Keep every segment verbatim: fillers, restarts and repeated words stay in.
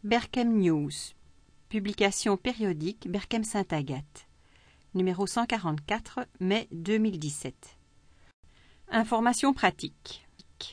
Berchem News, publication périodique Berchem Sainte-Agathe, numéro cent quarante-quatre, mai deux mille dix-sept. Informations pratiques.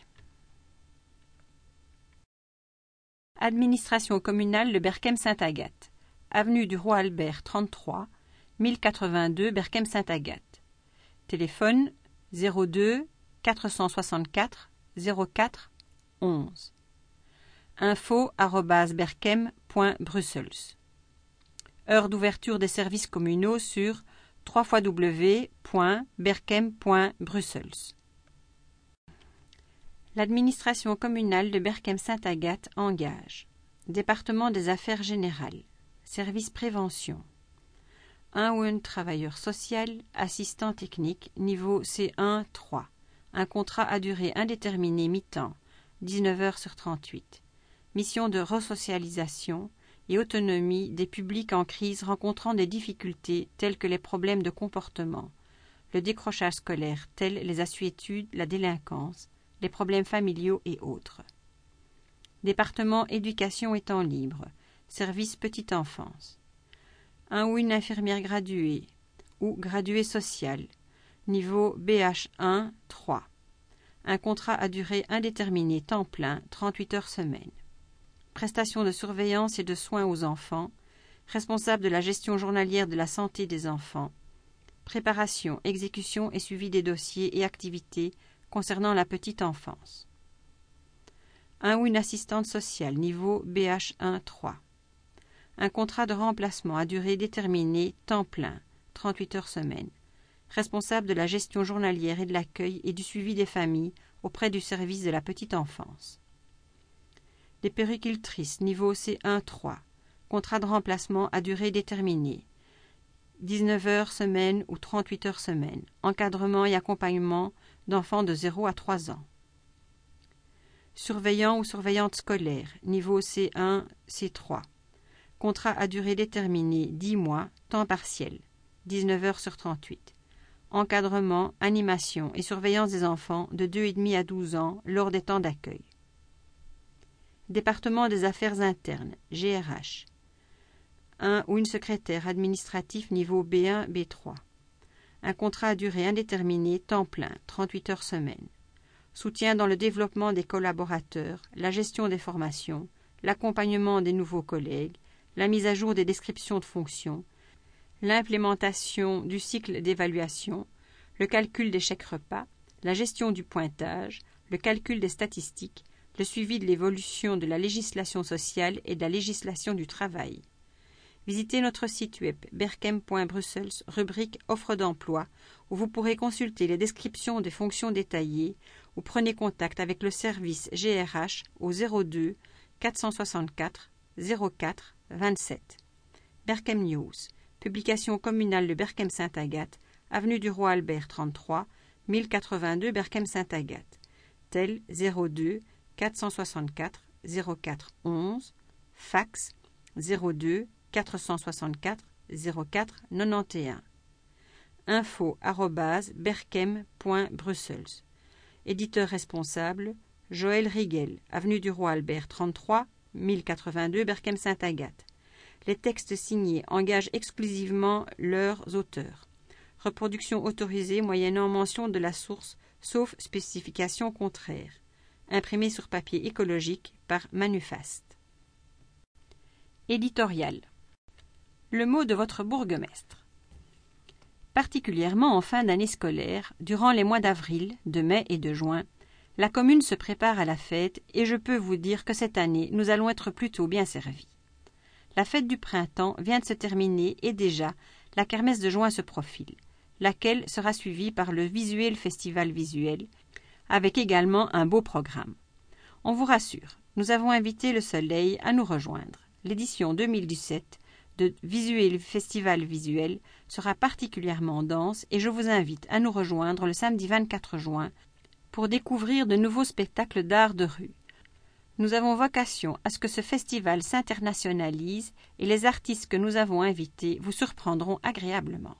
Administration communale de Berchem Sainte-Agathe, avenue du Roi Albert trente-trois, mille quatre-vingt-deux Berchem Sainte-Agathe. Téléphone zéro deux quatre cent soixante-quatre zéro quatre onze. info arobase berchem point brussels. Heure d'ouverture des services communaux sur w w w point berchem point brussels. L'administration communale de Berchem Sainte-Agathe engage. Département des affaires générales. Service prévention. Un ou une travailleur social, assistant technique, niveau C un trois. Un contrat à durée indéterminée mi-temps, dix-neuf heures sur trente-huit. Mission de resocialisation et autonomie des publics en crise rencontrant des difficultés telles que les problèmes de comportement, le décrochage scolaire tels les assuétudes, la délinquance, les problèmes familiaux et autres. Département éducation et temps libre, service petite enfance. Un ou une infirmière graduée ou graduée sociale, niveau B H un trois. Un contrat à durée indéterminée temps plein, trente-huit heures semaine. Prestation de surveillance et de soins aux enfants, responsable de la gestion journalière de la santé des enfants. Préparation, exécution et suivi des dossiers et activités concernant la petite enfance. Un ou une assistante sociale, niveau B H un trois. Un contrat de remplacement à durée déterminée, temps plein, trente-huit heures semaine. Responsable de la gestion journalière et de l'accueil et du suivi des familles auprès du service de la petite enfance. Des puéricultrices, niveau C un trois. Contrat de remplacement à durée déterminée, dix-neuf heures semaine ou trente-huit heures semaine. Encadrement et accompagnement d'enfants de zéro à trois ans. Surveillant ou surveillante scolaire, niveau C un C trois. Contrat à durée déterminée, dix mois, temps partiel, dix-neuf heures sur trente-huit. Encadrement, animation et surveillance des enfants de deux et demi à douze ans lors des temps d'accueil. Département des affaires internes, G R H. Un ou une secrétaire administratif niveau B un B trois. Un contrat à durée indéterminée, temps plein, trente-huit heures semaine. Soutien dans le développement des collaborateurs, la gestion des formations, l'accompagnement des nouveaux collègues, la mise à jour des descriptions de fonctions, l'implémentation du cycle d'évaluation, le calcul des chèques repas, la gestion du pointage, le calcul des statistiques, le suivi de l'évolution de la législation sociale et de la législation du travail. Visitez notre site web berchem point brussels, rubrique Offre d'emploi, où vous pourrez consulter les descriptions des fonctions détaillées ou prenez contact avec le service G R H au zéro deux quatre cent soixante-quatre zéro quatre vingt-sept. Berchem News, publication communale de Berchem Sainte-Agathe, avenue du Roi Albert trente-trois, mille quatre-vingt-deux Berchem Sainte-Agathe. Tel zéro deux quatre cent soixante-quatre zéro quatre onze, fax zéro deux quatre cent soixante-quatre zéro quatre quatre-vingt-onze. info arobase berchem point brussels. Éditeur responsable, Joël Riguel, avenue du Roi Albert trente-trois, mille quatre-vingt-deux Berchem Sainte-Agathe. Les textes signés engagent exclusivement leurs auteurs. Reproduction autorisée moyennant mention de la source, sauf spécification contraire. Imprimé sur papier écologique par Manufast. Éditorial. Le mot de votre bourgmestre. Particulièrement en fin d'année scolaire, durant les mois d'avril, de mai et de juin, la commune se prépare à la fête et je peux vous dire que cette année, nous allons être plutôt bien servis. La fête du printemps vient de se terminer et déjà, la kermesse de juin se profile, laquelle sera suivie par le Visuel Festival Visuel, avec également un beau programme. On vous rassure, nous avons invité le soleil à nous rejoindre. L'édition deux mille dix-sept de Visuel Festival Visuel sera particulièrement dense et je vous invite à nous rejoindre le samedi vingt-quatre juin pour découvrir de nouveaux spectacles d'art de rue. Nous avons vocation à ce que ce festival s'internationalise et les artistes que nous avons invités vous surprendront agréablement.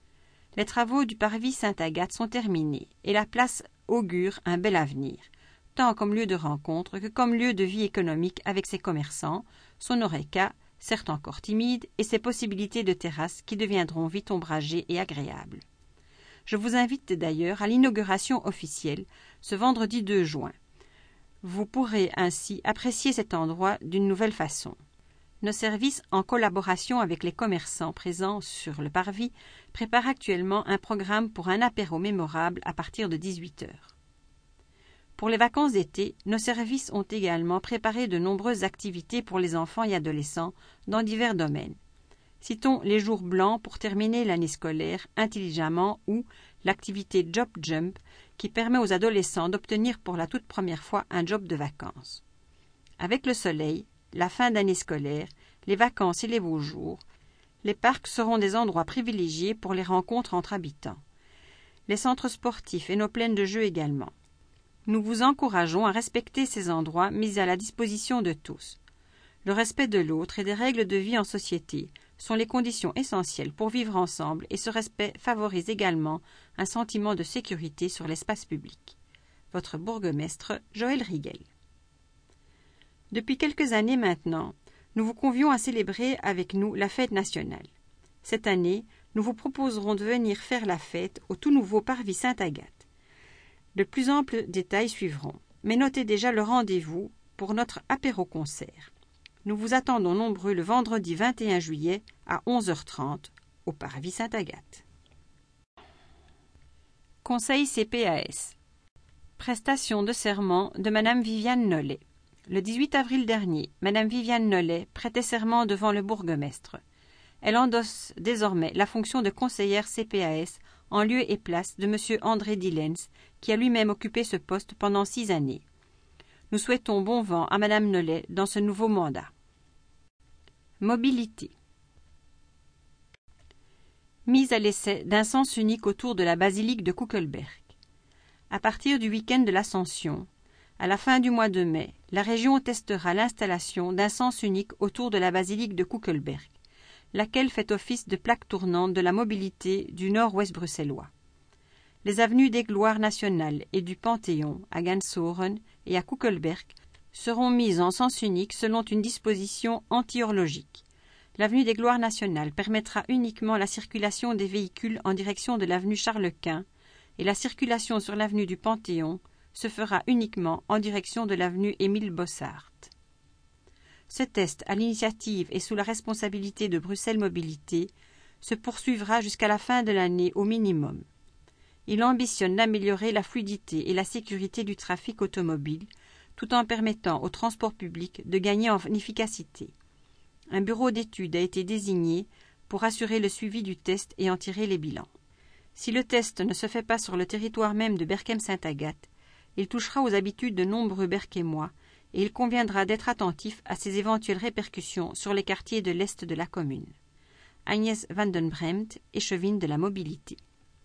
Les travaux du parvis Sainte-Agathe sont terminés et la place augure un bel avenir. tant comme lieu de rencontre que comme lieu de vie économique avec ses commerçants, son oreca, certes encore timide, et ses possibilités de terrasse qui deviendront vite ombragées et agréables. Je vous invite d'ailleurs à l'inauguration officielle, ce vendredi deux juin. Vous pourrez ainsi apprécier cet endroit d'une nouvelle façon. Nos services, en collaboration avec les commerçants présents sur le parvis, préparent actuellement un programme pour un apéro mémorable à partir de dix-huit heures. Pour les vacances d'été, nos services ont également préparé de nombreuses activités pour les enfants et adolescents dans divers domaines. Citons les jours blancs pour terminer l'année scolaire intelligemment ou l'activité Job Jump qui permet aux adolescents d'obtenir pour la toute première fois un job de vacances. Avec le soleil, la fin d'année scolaire, les vacances et les beaux jours, les parcs seront des endroits privilégiés pour les rencontres entre habitants. Les centres sportifs et nos plaines de jeux également. Nous vous encourageons à respecter ces endroits mis à la disposition de tous. Le respect de l'autre et des règles de vie en société sont les conditions essentielles pour vivre ensemble et ce respect favorise également un sentiment de sécurité sur l'espace public. Votre bourgmestre, Joël Riegel. Depuis quelques années maintenant, nous vous convions à célébrer avec nous la fête nationale. Cette année, nous vous proposerons de venir faire la fête au tout nouveau parvis Sainte-Agathe. De plus amples détails suivront, mais notez déjà le rendez-vous pour notre apéro-concert. Nous vous attendons nombreux le vendredi vingt et un juillet à onze heures trente au parvis Sainte-Agathe. Conseil C P A S. Prestation de serment de Madame Viviane Nollet. Le dix-huit avril dernier, Madame Viviane Nollet prêtait serment devant le bourgmestre. Elle endosse désormais la fonction de conseillère C P A S en lieu et place de Monsieur André Dillens, qui a lui-même occupé ce poste pendant six années. Nous souhaitons bon vent à Madame Nollet dans ce nouveau mandat. Mobilité. Mise à l'essai d'un sens unique autour de la basilique de Kuckelberg. À partir du week-end de l'Ascension, à la fin du mois de mai, la région testera l'installation d'un sens unique autour de la basilique de Kuckelberg, laquelle fait office de plaque tournante de la mobilité du nord-ouest bruxellois. Les avenues des Gloires nationales et du Panthéon à Gansoren et à Kuckelberg seront mises en sens unique selon une disposition anti-horlogique. L'avenue des Gloires nationales permettra uniquement la circulation des véhicules en direction de l'avenue Charles-Quint et la circulation sur l'avenue du Panthéon se fera uniquement en direction de l'avenue Émile Bossart. Ce test, à l'initiative et sous la responsabilité de Bruxelles Mobilité, se poursuivra jusqu'à la fin de l'année au minimum. Il ambitionne d'améliorer la fluidité et la sécurité du trafic automobile, tout en permettant au transport public de gagner en efficacité. Un bureau d'études a été désigné pour assurer le suivi du test et en tirer les bilans. Si le test ne se fait pas sur le territoire même de Berchem-Sainte-Agathe, il touchera aux habitudes de nombreux Berchémois et il conviendra d'être attentif à ses éventuelles répercussions sur les quartiers de l'Est de la commune. Agnès van den Bremt, échevine de la mobilité.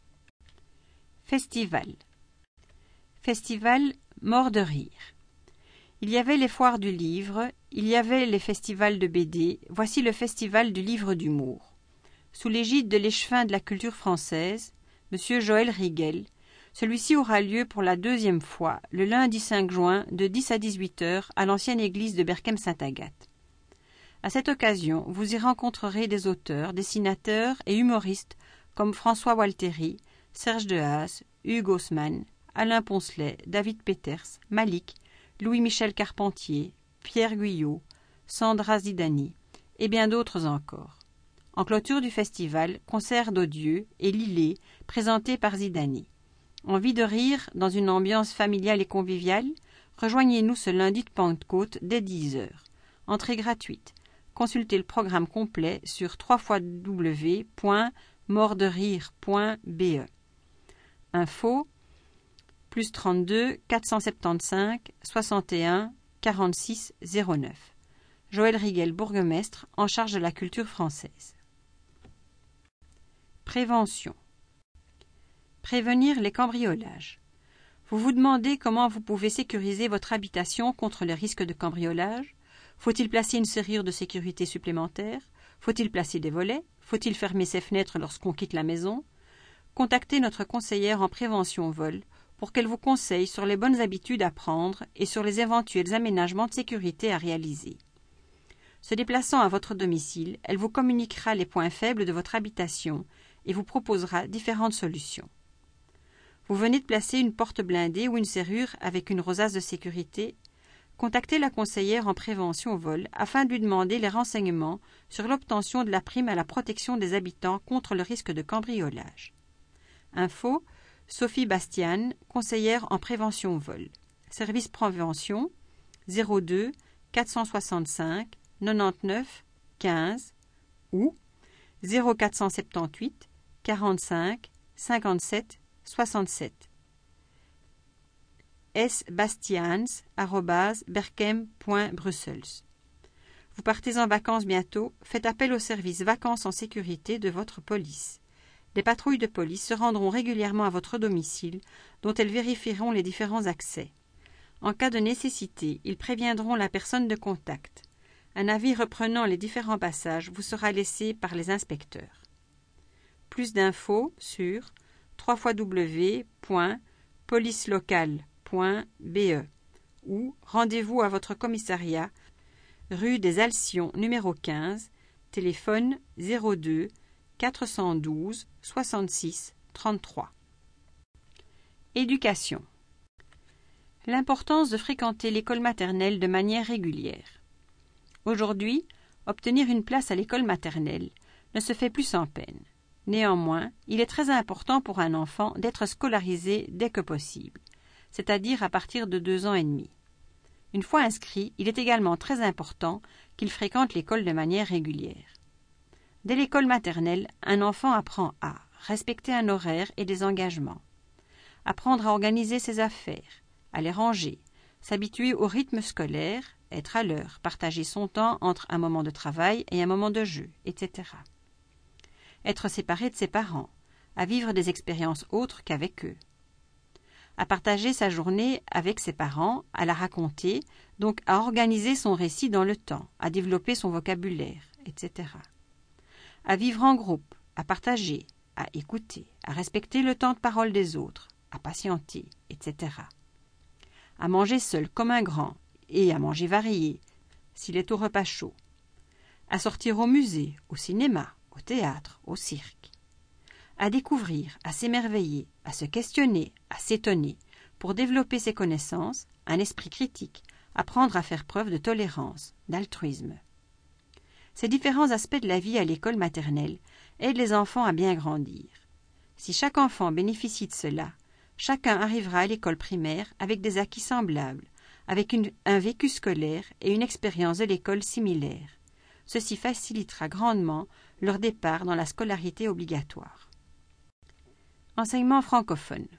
Festival. Festival Mort de rire. Il y avait les foires du livre, il y avait les festivals de B D, voici le festival du livre d'humour. Sous l'égide de l'échevin de la culture française, M. Joël Riegel, celui-ci aura lieu pour la deuxième fois, le lundi cinq juin, de dix à dix-huit heures, à l'ancienne église de Berchem-Sainte-Agathe. À cette occasion, vous y rencontrerez des auteurs, dessinateurs et humoristes comme François Walteri, Serge Dehaze, Hugues Haussmann, Alain Poncelet, David Peters, Malik, Louis-Michel Carpentier, Pierre Guyot, Sandra Zidani et bien d'autres encore. En clôture du festival, concert d'odieux et Lillet, présenté par Zidani. Envie de rire dans une ambiance familiale et conviviale? Rejoignez-nous ce lundi de Pentecôte dès dix heures. Entrée gratuite. Consultez le programme complet sur w w w point mort de rire point b e. Info plus trente-deux quatre cent soixante-quinze soixante et un quarante-six zéro neuf. Joël Riegel, bourgmestre, en charge de la culture française. Prévention. Prévenir les cambriolages. Vous vous demandez comment vous pouvez sécuriser votre habitation contre les risques de cambriolage? Faut-il placer une serrure de sécurité supplémentaire? Faut-il placer des volets? Faut-il fermer ses fenêtres lorsqu'on quitte la maison? Contactez notre conseillère en prévention vol pour qu'elle vous conseille sur les bonnes habitudes à prendre et sur les éventuels aménagements de sécurité à réaliser. Se déplaçant à votre domicile, elle vous communiquera les points faibles de votre habitation et vous proposera différentes solutions. Vous venez de placer une porte blindée ou une serrure avec une rosace de sécurité? Contactez la conseillère en prévention au vol afin de lui demander les renseignements sur l'obtention de la prime à la protection des habitants contre le risque de cambriolage. Info: Sophie Bastian, conseillère en prévention au vol. Service prévention zéro deux quatre cent soixante-cinq quatre-vingt-dix-neuf quinze ou zéro quatre cent soixante-dix-huit quarante-cinq cinquante-sept soixante-sept. s bastians arobase berchem point brussels. Vous partez en vacances bientôt, faites appel au service Vacances en sécurité de votre police. Des patrouilles de police se rendront régulièrement à votre domicile, dont elles vérifieront les différents accès. En cas de nécessité, ils préviendront la personne de contact. Un avis reprenant les différents passages vous sera laissé par les inspecteurs. Plus d'infos sur w w w point police locale point b e ou rendez-vous à votre commissariat, rue des Alcions numéro quinze, téléphone zéro deux quatre cent douze soixante-six trente-trois. Éducation. L'importance de fréquenter l'école maternelle de manière régulière. Aujourd'hui, obtenir une place à l'école maternelle ne se fait plus sans peine. Néanmoins, il est très important pour un enfant d'être scolarisé dès que possible, c'est-à-dire à partir de deux ans et demi. Une fois inscrit, il est également très important qu'il fréquente l'école de manière régulière. Dès l'école maternelle, un enfant apprend à respecter un horaire et des engagements, apprendre à organiser ses affaires, à les ranger, s'habituer au rythme scolaire, être à l'heure, partager son temps entre un moment de travail et un moment de jeu, et cetera. Être séparé de ses parents, à vivre des expériences autres qu'avec eux, à partager sa journée avec ses parents, à la raconter, donc à organiser son récit dans le temps, à développer son vocabulaire, et cetera. À vivre en groupe, à partager, à écouter, à respecter le temps de parole des autres, à patienter, et cetera. À manger seul comme un grand et à manger varié, s'il est au repas chaud. À sortir au musée, au cinéma, au théâtre, au cirque. À découvrir, à s'émerveiller, à se questionner, à s'étonner, pour développer ses connaissances, un esprit critique, apprendre à faire preuve de tolérance, d'altruisme. Ces différents aspects de la vie à l'école maternelle aident les enfants à bien grandir. Si chaque enfant bénéficie de cela, chacun arrivera à l'école primaire avec des acquis semblables, avec une, un vécu scolaire et une expérience de l'école similaire. Ceci facilitera grandement leur départ dans la scolarité obligatoire. Enseignement francophone.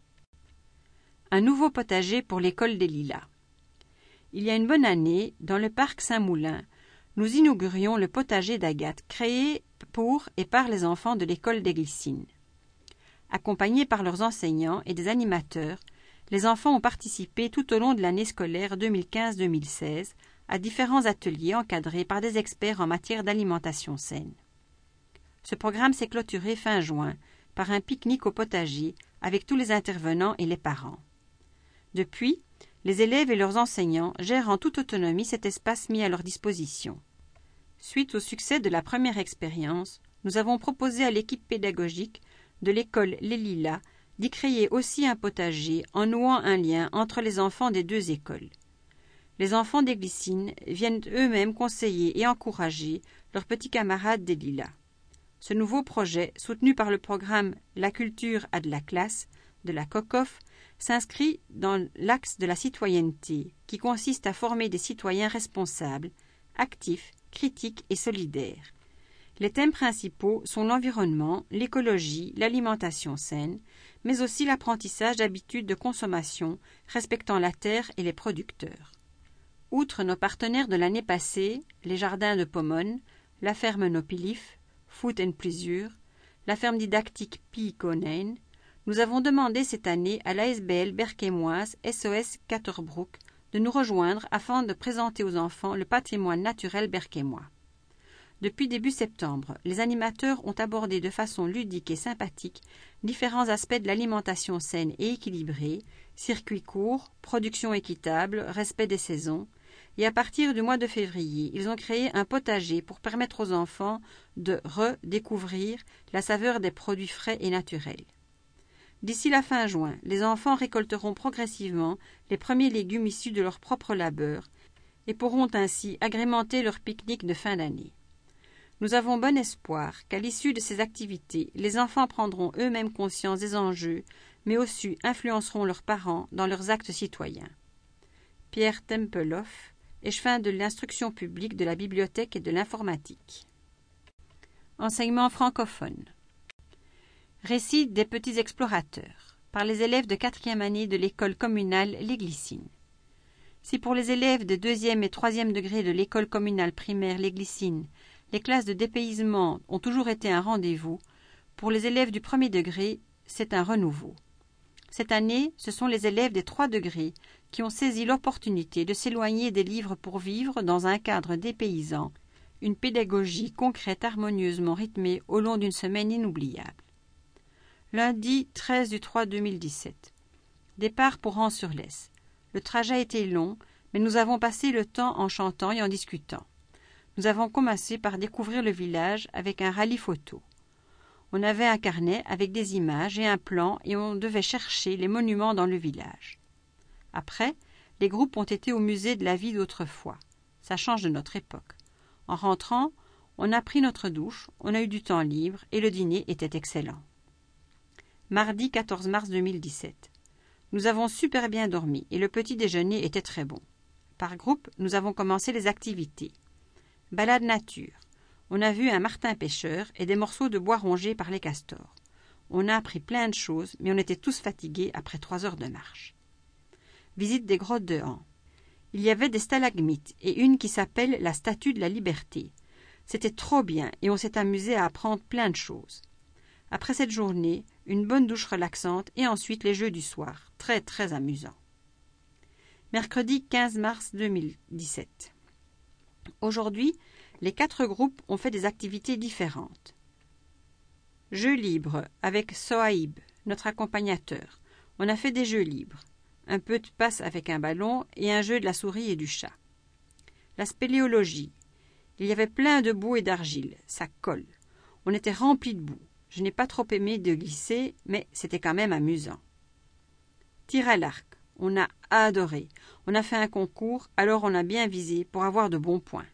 Un nouveau potager pour l'école des Lilas. Il y a une bonne année, dans le parc Saint-Moulin, nous inaugurions le potager d'Agathe créé pour et par les enfants de l'école des Glycines. Accompagnés par leurs enseignants et des animateurs, les enfants ont participé tout au long de l'année scolaire deux mille quinze deux mille seize à différents ateliers encadrés par des experts en matière d'alimentation saine. Ce programme s'est clôturé fin juin par un pique-nique au potager avec tous les intervenants et les parents. Depuis, les élèves et leurs enseignants gèrent en toute autonomie cet espace mis à leur disposition. Suite au succès de la première expérience, nous avons proposé à l'équipe pédagogique de l'école Les Lilas d'y créer aussi un potager en nouant un lien entre les enfants des deux écoles. Les enfants des Glycines viennent eux-mêmes conseiller et encourager leurs petits camarades des Lilas. Ce nouveau projet, soutenu par le programme La culture a de la classe de la COCOF, s'inscrit dans l'axe de la citoyenneté, qui consiste à former des citoyens responsables, actifs, critiques et solidaires. Les thèmes principaux sont l'environnement, l'écologie, l'alimentation saine, mais aussi l'apprentissage d'habitudes de consommation respectant la terre et les producteurs. Outre nos partenaires de l'année passée, les jardins de Pomone, la ferme Nopilif, Food and Pleasure, la ferme didactique Piikonen, nous avons demandé cette année à l'A S B L berchémoise S O S Caterbrook de nous rejoindre afin de présenter aux enfants le patrimoine naturel berchémois. Depuis début septembre, les animateurs ont abordé de façon ludique et sympathique différents aspects de l'alimentation saine et équilibrée, circuits courts, production équitable, respect des saisons, et à partir du mois de février, ils ont créé un potager pour permettre aux enfants de redécouvrir la saveur des produits frais et naturels. D'ici la fin juin, les enfants récolteront progressivement les premiers légumes issus de leur propre labeur et pourront ainsi agrémenter leur pique-nique de fin d'année. Nous avons bon espoir qu'à l'issue de ces activités, les enfants prendront eux-mêmes conscience des enjeux, mais aussi influenceront leurs parents dans leurs actes citoyens. Pierre Tempeloff, échevin de l'instruction publique, de la bibliothèque et de l'informatique. Enseignement francophone. Récit des petits explorateurs, par les élèves de quatrième année de l'école communale Les Glycines. Si pour les élèves de deuxième et troisième degré de l'école communale primaire Les Glycines, les classes de dépaysement ont toujours été un rendez-vous, pour les élèves du premier degré, c'est un renouveau. Cette année, ce sont les élèves des trois degrés qui ont saisi l'opportunité de s'éloigner des livres pour vivre dans un cadre dépaysant, une pédagogie concrète harmonieusement rythmée au long d'une semaine inoubliable. Lundi treize du trois deux mille dix-sept. Départ pour Ans-sur-Lesse. Le trajet a été long, mais nous avons passé le temps en chantant et en discutant. Nous avons commencé par découvrir le village avec un rallye photo. On avait un carnet avec des images et un plan et on devait chercher les monuments dans le village. Après, les groupes ont été au musée de la vie d'autrefois. Ça change de notre époque. En rentrant, on a pris notre douche, on a eu du temps libre et le dîner était excellent. Mardi quatorze mars deux mille dix-sept. Nous avons super bien dormi et le petit déjeuner était très bon. Par groupe, nous avons commencé les activités. Balade nature. On a vu un martin pêcheur et des morceaux de bois rongés par les castors. On a appris plein de choses, mais on était tous fatigués après trois heures de marche. Visite des grottes de Han. Il y avait des stalagmites et une qui s'appelle la Statue de la Liberté. C'était trop bien et on s'est amusé à apprendre plein de choses. Après cette journée, une bonne douche relaxante et ensuite les jeux du soir. Très très amusant. Mercredi quinze mars deux mille dix-sept. Aujourd'hui, les quatre groupes ont fait des activités différentes. Jeux libres avec Sohaib, notre accompagnateur. On a fait des jeux libres. Un peu de passe avec un ballon et un jeu de la souris et du chat. La spéléologie. Il y avait plein de boue et d'argile. Ça colle. On était remplis de boue. Je n'ai pas trop aimé de glisser, mais c'était quand même amusant. Tir à l'arc. On a adoré. On a fait un concours, alors on a bien visé pour avoir de bons points.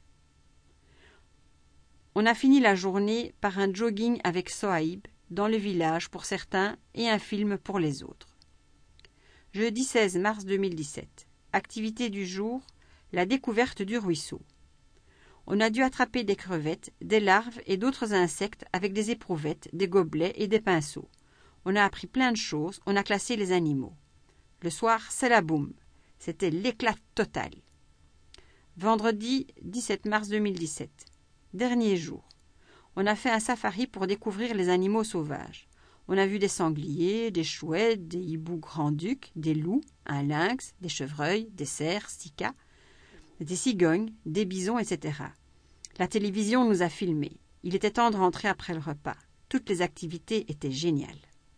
On a fini la journée par un jogging avec Sohaib dans le village pour certains et un film pour les autres. Jeudi seize mars deux mille dix-sept. Activité du jour, la découverte du ruisseau. On a dû attraper des crevettes, des larves et d'autres insectes avec des éprouvettes, des gobelets et des pinceaux. On a appris plein de choses, on a classé les animaux. Le soir, c'est la boum. C'était l'éclat total. Vendredi dix-sept mars deux mille dix-sept. Dernier jour. On a fait un safari pour découvrir les animaux sauvages. On a vu des sangliers, des chouettes, des hiboux grands-ducs, des loups, un lynx, des chevreuils, des cerfs, sticas, des cigognes, des bisons, et cetera. La télévision nous a filmés. Il était temps de rentrer après le repas. Toutes les activités étaient géniales.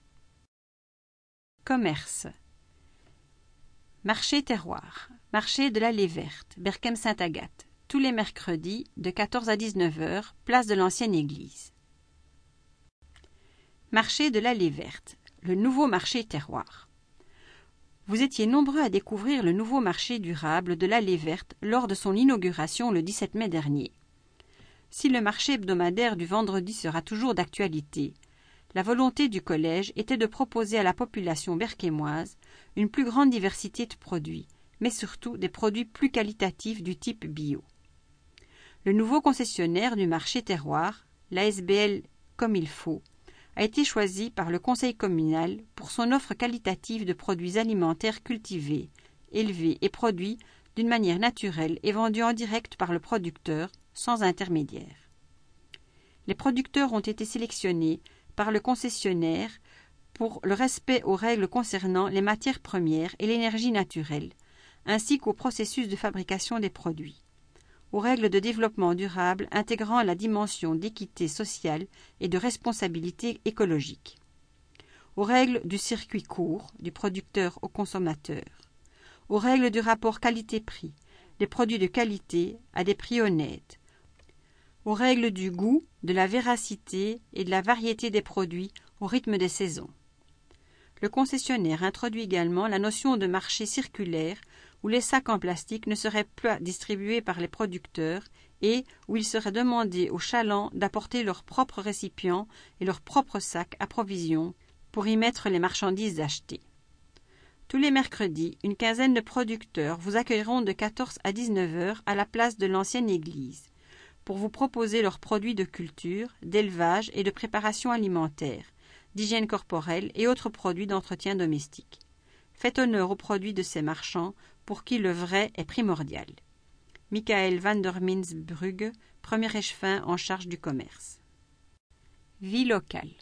Commerce. Marché terroir. Marché de l'Allée Verte, Berchem-Sainte-Agathe. Tous les mercredis, de quatorze à dix-neuf heures, place de l'ancienne église. Marché de l'Allée Verte, le nouveau marché terroir. Vous étiez nombreux à découvrir le nouveau marché durable de l'Allée Verte lors de son inauguration le dix-sept mai dernier. Si le marché hebdomadaire du vendredi sera toujours d'actualité, la volonté du collège était de proposer à la population berchémoise une plus grande diversité de produits, mais surtout des produits plus qualitatifs du type bio. Le nouveau concessionnaire du marché terroir, l'A S B L Comme il faut, a été choisi par le conseil communal pour son offre qualitative de produits alimentaires cultivés, élevés et produits d'une manière naturelle et vendus en direct par le producteur, sans intermédiaire. Les producteurs ont été sélectionnés par le concessionnaire pour le respect aux règles concernant les matières premières et l'énergie naturelle, ainsi qu'au processus de fabrication des produits. aux règles de développement durable intégrant la dimension d'équité sociale et de responsabilité écologique, aux règles du circuit court, du producteur au consommateur, aux règles du rapport qualité-prix, des produits de qualité à des prix honnêtes, aux règles du goût, de la véracité et de la variété des produits au rythme des saisons. Le concessionnaire introduit également la notion de marché circulaire où les sacs en plastique ne seraient plus distribués par les producteurs et où il serait demandé aux chalands d'apporter leurs propres récipients et leurs propres sacs à provision pour y mettre les marchandises achetées. Tous les mercredis, une quinzaine de producteurs vous accueilleront de quatorze à dix-neuf heures à la place de l'ancienne église pour vous proposer leurs produits de culture, d'élevage et de préparation alimentaire, d'hygiène corporelle et autres produits d'entretien domestique. Faites honneur aux produits de ces marchands pour qui le vrai est primordial. Michael van der Mintzbrugge, premier échevin en charge du commerce. Vie locale.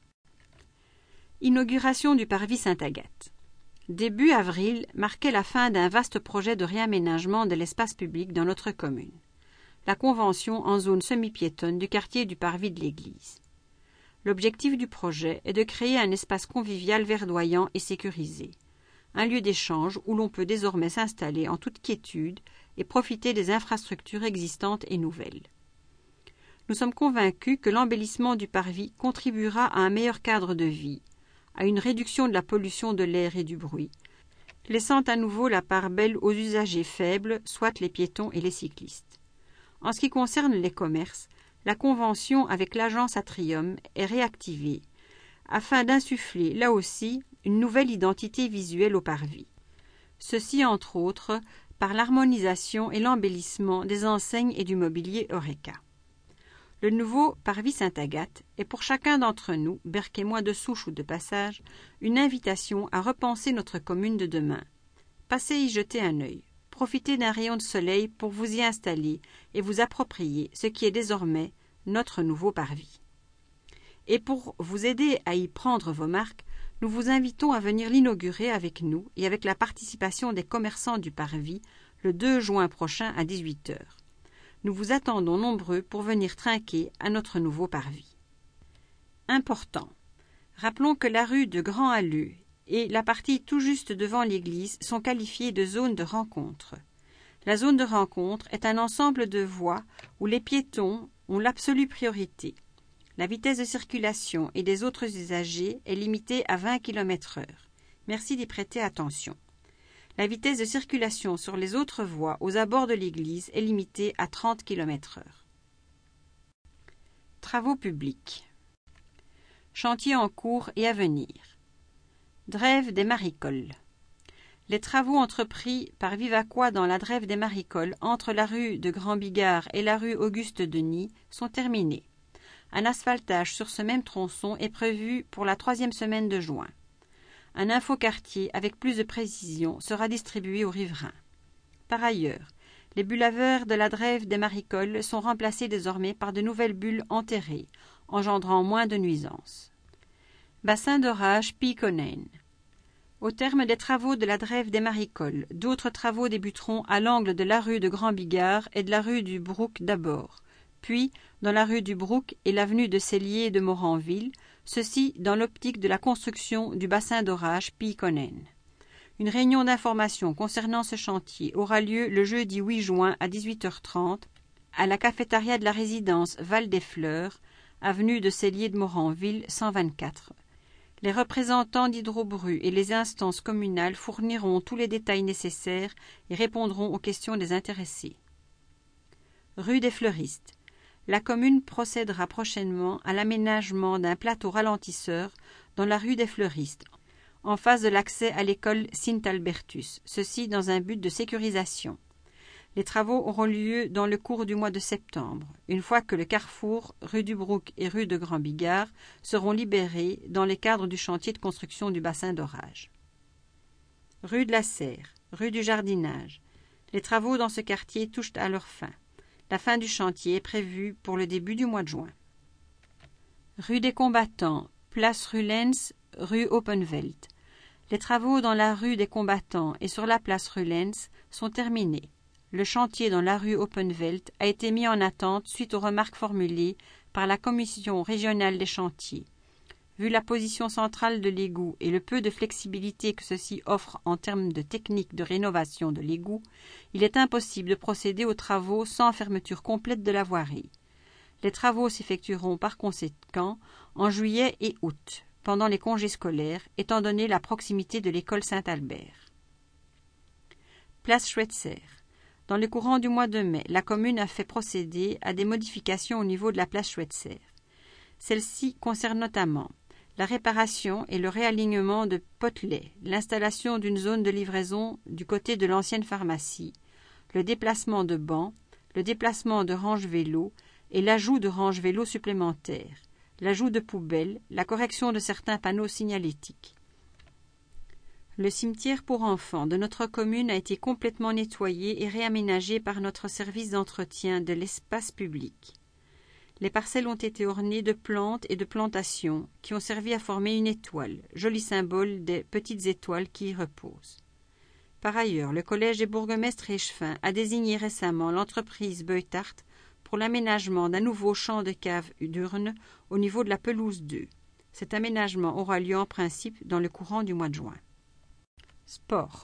Inauguration du parvis Sainte-Agathe. Début avril marquait la fin d'un vaste projet de réaménagement de l'espace public dans notre commune. La convention en zone semi-piétonne du quartier du parvis de l'église. L'objectif du projet est de créer un espace convivial verdoyant et sécurisé, un lieu d'échange où l'on peut désormais s'installer en toute quiétude et profiter des infrastructures existantes et nouvelles. Nous sommes convaincus que l'embellissement du parvis contribuera à un meilleur cadre de vie, à une réduction de la pollution de l'air et du bruit, laissant à nouveau la part belle aux usagers faibles, soit les piétons et les cyclistes. En ce qui concerne les commerces, la convention avec l'agence Atrium est réactivée afin d'insuffler, là aussi, une nouvelle identité visuelle au parvis. Ceci, entre autres, par l'harmonisation et l'embellissement des enseignes et du mobilier Horeca. Le nouveau parvis Sainte-Agathe est pour chacun d'entre nous, berquémois de souche ou de passage, une invitation à repenser notre commune de demain. Passez y jeter un œil. Profitez d'un rayon de soleil pour vous y installer et vous approprier ce qui est désormais notre nouveau parvis. Et pour vous aider à y prendre vos marques, nous vous invitons à venir l'inaugurer avec nous et avec la participation des commerçants du parvis le deux juin prochain à dix-huit heures. Nous vous attendons nombreux pour venir trinquer à notre nouveau parvis. Important. Rappelons que la rue de Grand Halleux et la partie tout juste devant l'église sont qualifiées de zone de rencontre. La zone de rencontre est un ensemble de voies où les piétons ont l'absolue priorité. La vitesse de circulation et des autres usagers est limitée à vingt kilomètres heure. Merci d'y prêter attention. La vitesse de circulation sur les autres voies aux abords de l'église est limitée à trente kilomètres heure. Travaux publics. Chantiers en cours et à venir. Drève des Maricoles. Les travaux entrepris par Vivaquois dans la Drève des Maricoles entre la rue de Grand-Bigard et la rue Auguste-Denis sont terminés. Un asphaltage sur ce même tronçon est prévu pour la troisième semaine de juin. Un infoquartier avec plus de précision sera distribué aux riverains. Par ailleurs, les bulles à verre de la Drève des Maricoles sont remplacées désormais par de nouvelles bulles enterrées, engendrant moins de nuisances. Bassin d'orage Piikonen. Au terme des travaux de la Drève des Maricoles, d'autres travaux débuteront à l'angle de la rue de Grand-Bigard et de la rue du Brook d'abord, puis dans la rue du Brook et l'avenue de Cellier de Moranville, ceci dans l'optique de la construction du bassin d'orage Piikonen. Une réunion d'information concernant ce chantier aura lieu le jeudi huit juin à dix-huit heures trente à la cafétéria de la résidence Val des Fleurs, avenue de Cellier de Moranville cent vingt-quatre. Les représentants d'Hydrobru et les instances communales fourniront tous les détails nécessaires et répondront aux questions des intéressés. Rue des Fleuristes. La commune procédera prochainement à l'aménagement d'un plateau ralentisseur dans la rue des Fleuristes, en face de l'accès à l'école Sint-Albertus, ceci dans un but de sécurisation. Les travaux auront lieu dans le cours du mois de septembre, une fois que le carrefour, rue du Brook et rue de Grand-Bigard seront libérés dans le cadre du chantier de construction du bassin d'orage. Rue de la Serre, rue du Jardinage. Les travaux dans ce quartier touchent à leur fin. La fin du chantier est prévue pour le début du mois de juin. Rue des Combattants, place Rulens, rue Oppenveld. Les travaux dans la rue des Combattants et sur la place Rulens sont terminés. le chantier dans la rue Oppenveld a été mis en attente suite aux remarques formulées par la Commission régionale des chantiers. Vu la position centrale de l'égout et le peu de flexibilité que ceci offre en termes de technique de rénovation de l'égout, il est impossible de procéder aux travaux sans fermeture complète de la voirie. Les travaux s'effectueront par conséquent en juillet et août, pendant les congés scolaires, étant donné la proximité de l'école Saint-Albert. Place Schweitzer. Dans le courant du mois de mai, la commune a fait procéder à des modifications au niveau de la place Schweitzer. Celles-ci concernent notamment la réparation et le réalignement de potelets, l'installation d'une zone de livraison du côté de l'ancienne pharmacie, le déplacement de bancs, le déplacement de ranges vélos et l'ajout de ranges vélos supplémentaires, l'ajout de poubelles, la correction de certains panneaux signalétiques. Le cimetière pour enfants de notre commune a été complètement nettoyé et réaménagé par notre service d'entretien de l'espace public. Les parcelles ont été ornées de plantes et de plantations qui ont servi à former une étoile, joli symbole des petites étoiles qui y reposent. Par ailleurs, le collège des bourgmestres échevins a désigné récemment l'entreprise Beutart pour l'aménagement d'un nouveau champ de cave d'urne au niveau de la pelouse deux. Cet aménagement aura lieu en principe dans le courant du mois de juin. Sport.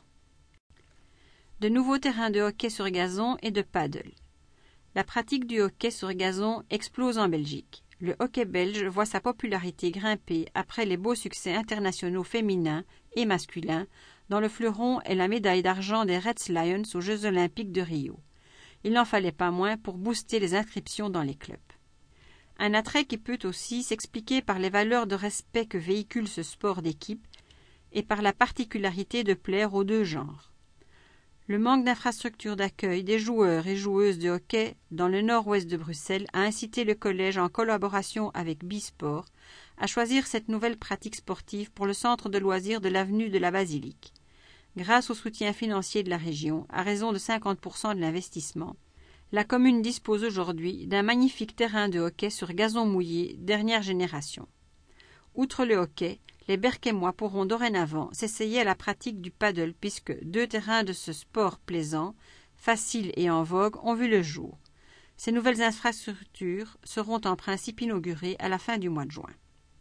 De nouveaux terrains de hockey sur gazon et de paddle. La pratique du hockey sur gazon explose en Belgique. Le hockey belge voit sa popularité grimper après les beaux succès internationaux féminins et masculins, dont le fleuron est la médaille d'argent des Red Lions aux Jeux olympiques de Rio. Il n'en fallait pas moins pour booster les inscriptions dans les clubs. Un attrait qui peut aussi s'expliquer par les valeurs de respect que véhicule ce sport d'équipe et par la particularité de plaire aux deux genres. Le manque d'infrastructures d'accueil des joueurs et joueuses de hockey dans le nord-ouest de Bruxelles a incité le collège, en collaboration avec Bisport, à choisir cette nouvelle pratique sportive pour le centre de loisirs de l'avenue de la Basilique. Grâce au soutien financier de la région, à raison de cinquante pour cent de l'investissement, la commune dispose aujourd'hui d'un magnifique terrain de hockey sur gazon mouillé dernière génération. Outre le hockey, les Berquémois pourront dorénavant s'essayer à la pratique du paddle puisque deux terrains de ce sport plaisant, facile et en vogue ont vu le jour. Ces nouvelles infrastructures seront en principe inaugurées à la fin du mois de juin.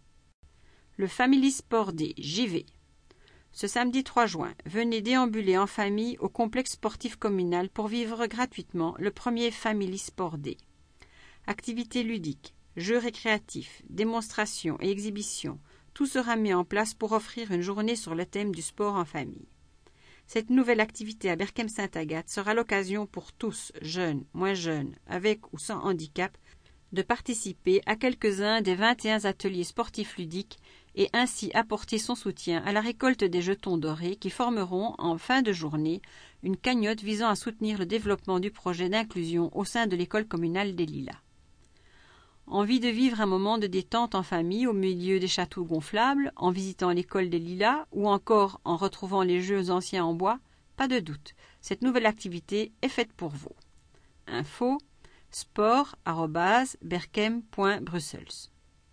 Le Family Sport Day, J V. Ce samedi trois juin, venez déambuler en famille au complexe sportif communal pour vivre gratuitement le premier Family Sport Day. Activités ludiques, jeux récréatifs, démonstrations et exhibitions, tout sera mis en place pour offrir une journée sur le thème du sport en famille. Cette nouvelle activité à Berchem-Saint-Agathe sera l'occasion pour tous, jeunes, moins jeunes, avec ou sans handicap, de participer à quelques-uns des vingt et un ateliers sportifs ludiques et ainsi apporter son soutien à la récolte des jetons dorés qui formeront en fin de journée une cagnotte visant à soutenir le développement du projet d'inclusion au sein de l'école communale des Lilas. Envie de vivre un moment de détente en famille au milieu des châteaux gonflables, en visitant l'école des Lilas ou encore en retrouvant les jeux anciens en bois? Pas de doute, cette nouvelle activité est faite pour vous. Info sport arobase berchem point brussels.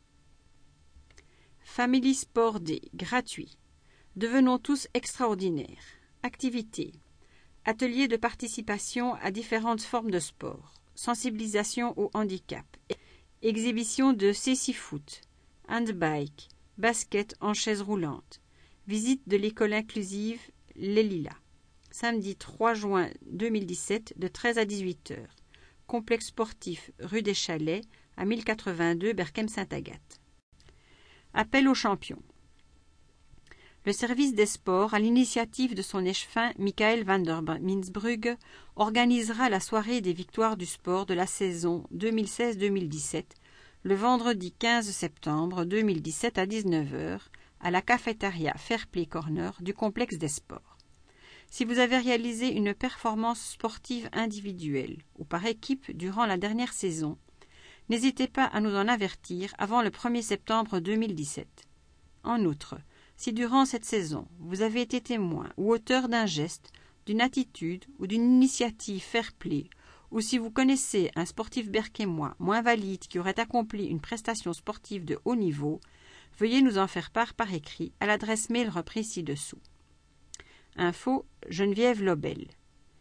Family Sport Day, gratuit. Devenons tous extraordinaires. Activités. Ateliers de participation à différentes formes de sport. Sensibilisation au handicap. Exhibition de cécifoot, handbike, basket en chaise roulante. Visite de l'école inclusive Les Lilas. Samedi trois juin deux mille dix-sept de treize à dix-huit heures. Complexe sportif rue des Chalets à mille quatre-vingt-deux Berchem-Saint-Agathe. Appel aux champions. Le service des sports, à l'initiative de son échevin Michael van der Minsbrugge, organisera la soirée des victoires du sport de la saison deux mille seize deux mille dix-sept le vendredi quinze septembre deux mille dix-sept à dix-neuf heures à la cafétéria Fairplay Corner du complexe des sports. Si vous avez réalisé une performance sportive individuelle ou par équipe durant la dernière saison, n'hésitez pas à nous en avertir avant le premier septembre deux mille dix-sept. En outre, si durant cette saison, vous avez été témoin ou auteur d'un geste, d'une attitude ou d'une initiative fair-play, ou si vous connaissez un sportif berquémois moins valide qui aurait accompli une prestation sportive de haut niveau, veuillez nous en faire part par écrit à l'adresse mail reprise ci-dessous. Info Geneviève Lobel.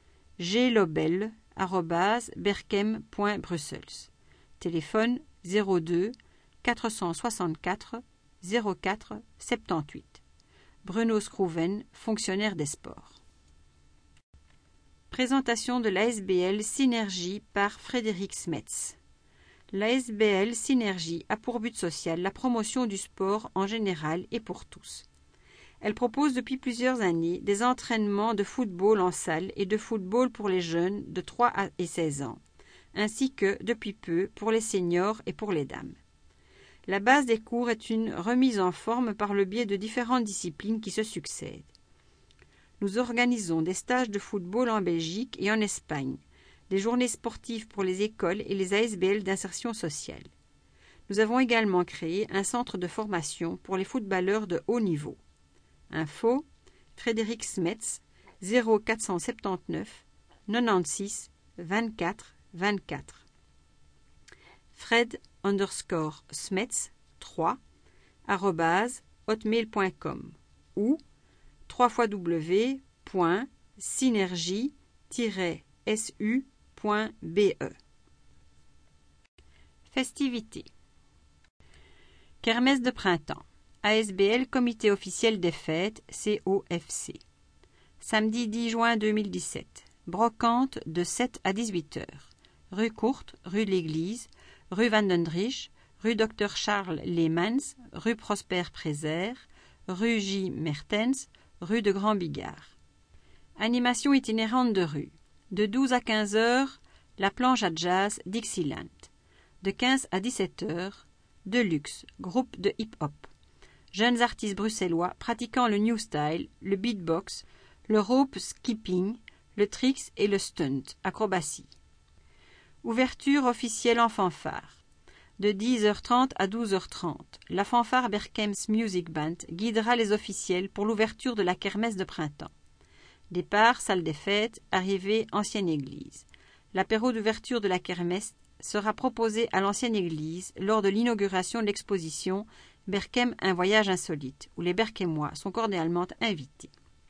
globel arobase berchem point brussels. Téléphone zéro deux quatre cent soixante-quatre zéro quatre soixante-dix-huit. Bruno Scrouven, fonctionnaire des sports. Présentation de l'A S B L Synergie par Frédéric Smets. L'A S B L Synergie a pour but social la promotion du sport en général et pour tous. Elle propose depuis plusieurs années des entraînements de football en salle et de football pour les jeunes de trois et seize ans, ainsi que, depuis peu, pour les seniors et pour les dames. La base des cours est une remise en forme par le biais de différentes disciplines qui se succèdent. Nous organisons des stages de football en Belgique et en Espagne, des journées sportives pour les écoles et les A S B L d'insertion sociale. Nous avons également créé un centre de formation pour les footballeurs de haut niveau. Info, Frédéric Smets, zéro quatre cent soixante-dix-neuf quatre-vingt-seize vingt-quatre vingt-quatre. Fred underscore Smets trois arobase hotmail point com ou w w w point synergie tiret s u point b e. Festivités. Kermesse de printemps. A S B L Comité officiel des fêtes, C O F C. Samedi dix juin deux mille dix-sept. Brocante de sept à dix-huit heures. Rue Courte, rue de l'Église, rue Vandendriche, rue Docteur Charles Leemans, rue Prosper Prézère, rue J. Mertens, rue de Grand Bigard. Animation itinérante de rue. De douze à quinze heures, la planche à jazz Dixieland. De quinze à dix-sept heures, Deluxe, groupe de hip-hop. Jeunes artistes bruxellois pratiquant le new style, le beatbox, le rope skipping, le tricks et le stunt, acrobatie. Ouverture officielle en fanfare. De dix heures trente à douze heures trente, la fanfare Berchem's Music Band guidera les officiels pour l'ouverture de la kermesse de printemps. Départ, salle des fêtes, arrivée, ancienne église. L'apéro d'ouverture de la kermesse sera proposé à l'ancienne église lors de l'inauguration de l'exposition Berchem, un voyage insolite, où les Berchemois sont cordialement invités.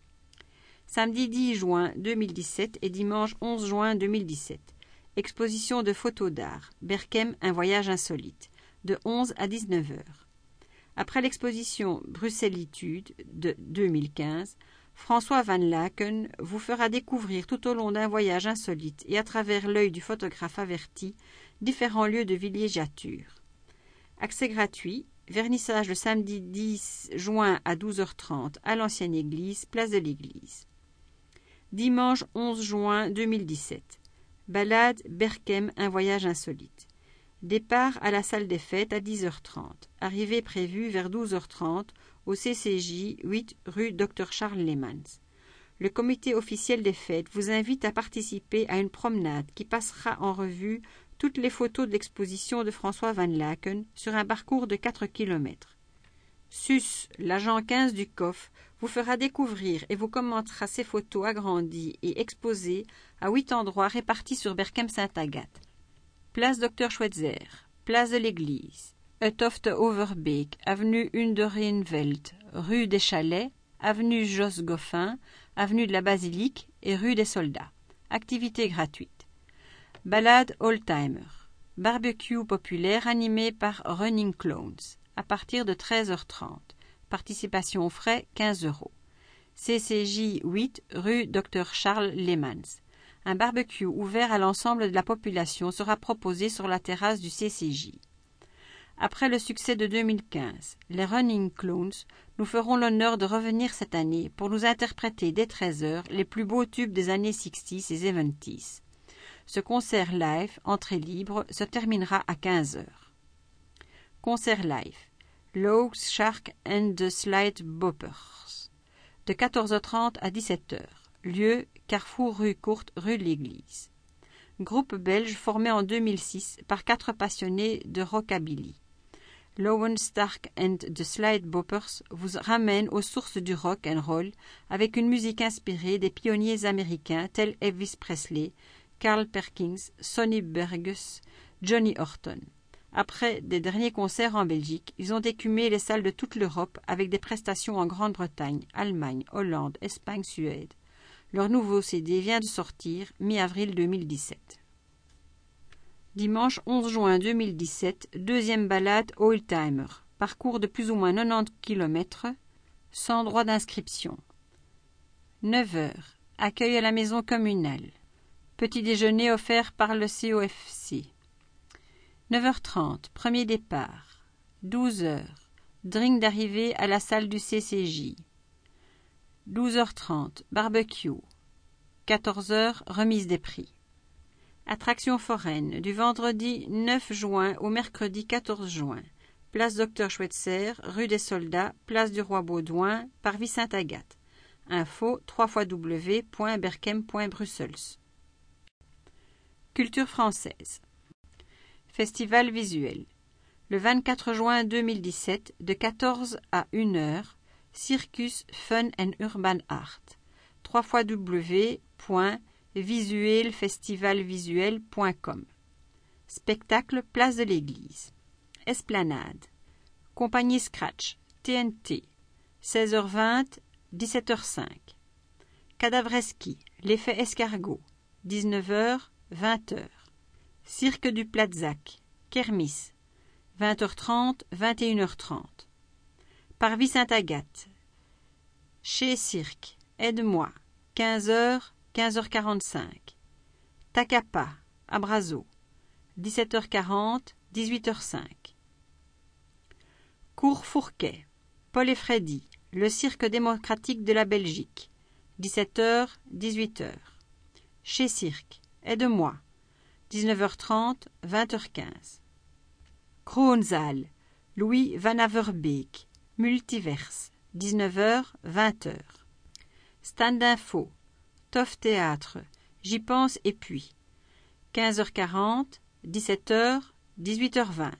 Samedi dix juin deux mille dix-sept et dimanche onze juin deux mille dix-sept. Exposition de photos d'art, Berchem, un voyage insolite, de onze à dix-neuf heures. Après l'exposition Bruxellitude de deux mille quinze, François Van Laken vous fera découvrir tout au long d'un voyage insolite et à travers l'œil du photographe averti différents lieux de villégiature. Accès gratuit, vernissage le samedi dix juin à douze heures trente à l'ancienne église, place de l'église. Dimanche onze juin deux mille dix-sept. Balade Berchem, un voyage insolite. Départ à la salle des fêtes à dix heures trente. Arrivée prévue vers douze heures trente au C C J huit rue Docteur Charles Leemans. Le comité officiel des fêtes vous invite à participer à une promenade qui passera en revue toutes les photos de l'exposition de François Van Laken sur un parcours de quatre kilomètres. Sus, l'agent quinze du C O F, vous fera découvrir et vous commentera ces photos agrandies et exposées à huit endroits répartis sur Berchem-Sainte-Agathe. Place Docteur Schweitzer, place de l'Église, Utofte Overbeek, avenue une de Reenveld, rue des Chalets, avenue Jos Goffin, avenue de la Basilique et rue des Soldats. Activité gratuite. Balade Oldtimer. Barbecue populaire animé par Running Clones. À partir de treize heures trente. Participation aux frais quinze euros. C C J huit rue Docteur Charles Leemans. Un barbecue ouvert à l'ensemble de la population sera proposé sur la terrasse du C C J. Après le succès de deux mille quinze, les Running Clones nous feront l'honneur de revenir cette année pour nous interpréter dès treize heures les plus beaux tubes des années soixante et soixante-dix. Ce concert live, entrée libre, se terminera à quinze heures. Concert live. Logs Shark and the Slide Boppers. De quatorze heures trente à dix-sept heures. Lieu, Carrefour rue Courte, rue de l'Église. Groupe belge formé en deux mille six par quatre passionnés de rockabilly. Lowen Stark and the Slide Boppers vous ramène aux sources du rock and roll avec une musique inspirée des pionniers américains tels Elvis Presley, Carl Perkins, Sonny Burgess, Johnny Horton. Après des derniers concerts en Belgique, ils ont écumé les salles de toute l'Europe avec des prestations en Grande-Bretagne, Allemagne, Hollande, Espagne, Suède. Leur nouveau C D vient de sortir, mi-avril deux mille dix-sept. Dimanche onze juin deux mille dix-sept, deuxième balade Oldtimer, parcours de plus ou moins quatre-vingt-dix kilomètres, sans droit d'inscription. neuf heures, accueil à la maison communale. Petit déjeuner offert par le C O F C. neuf heures trente, premier départ. douze heures, drink d'arrivée à la salle du C C J. douze heures trente, barbecue. quatorze heures, remise des prix. Attraction foraine, du vendredi neuf juin au mercredi quatorze juin. Place Docteur Schweitzer, rue des Soldats, place du Roi Baudouin, Parvis Sainte-Agathe. Info w w w point berkem point brussels. Culture française. Festival visuel. Le vingt-quatre juin deux mille dix-sept, de quatorze à une heure, Circus Fun and Urban Art. w w w point visuelfestivalvisuel point com. Spectacle Place de l'Église. Esplanade. Compagnie Scratch, T N T. seize heures vingt, dix-sept heures cinq. Cadavreski, l'effet escargot. dix-neuf heures, vingt heures. Cirque du Platzac, Kermis. vingt heures trente, vingt et une heures trente. Parvis Sainte-Agathe. Chez Cirque, Aide-moi. quinze heures, quinze heures quarante-cinq. Takapa, Abrazo. dix-sept heures quarante, dix-huit heures cinq. Cours Fourquet, Paul et Freddy, le cirque démocratique de la Belgique. dix-sept heures, dix-huit heures. Chez Cirque, Aide-moi. dix-neuf heures trente, vingt heures quinze. Kroonzaal, Louis Van Averbeek, Multiverse, dix-neuf heures, vingt heures. Stand d'info, Toff Théâtre, J'y pense et puis. quinze heures quarante, dix-sept heures, dix-huit heures vingt.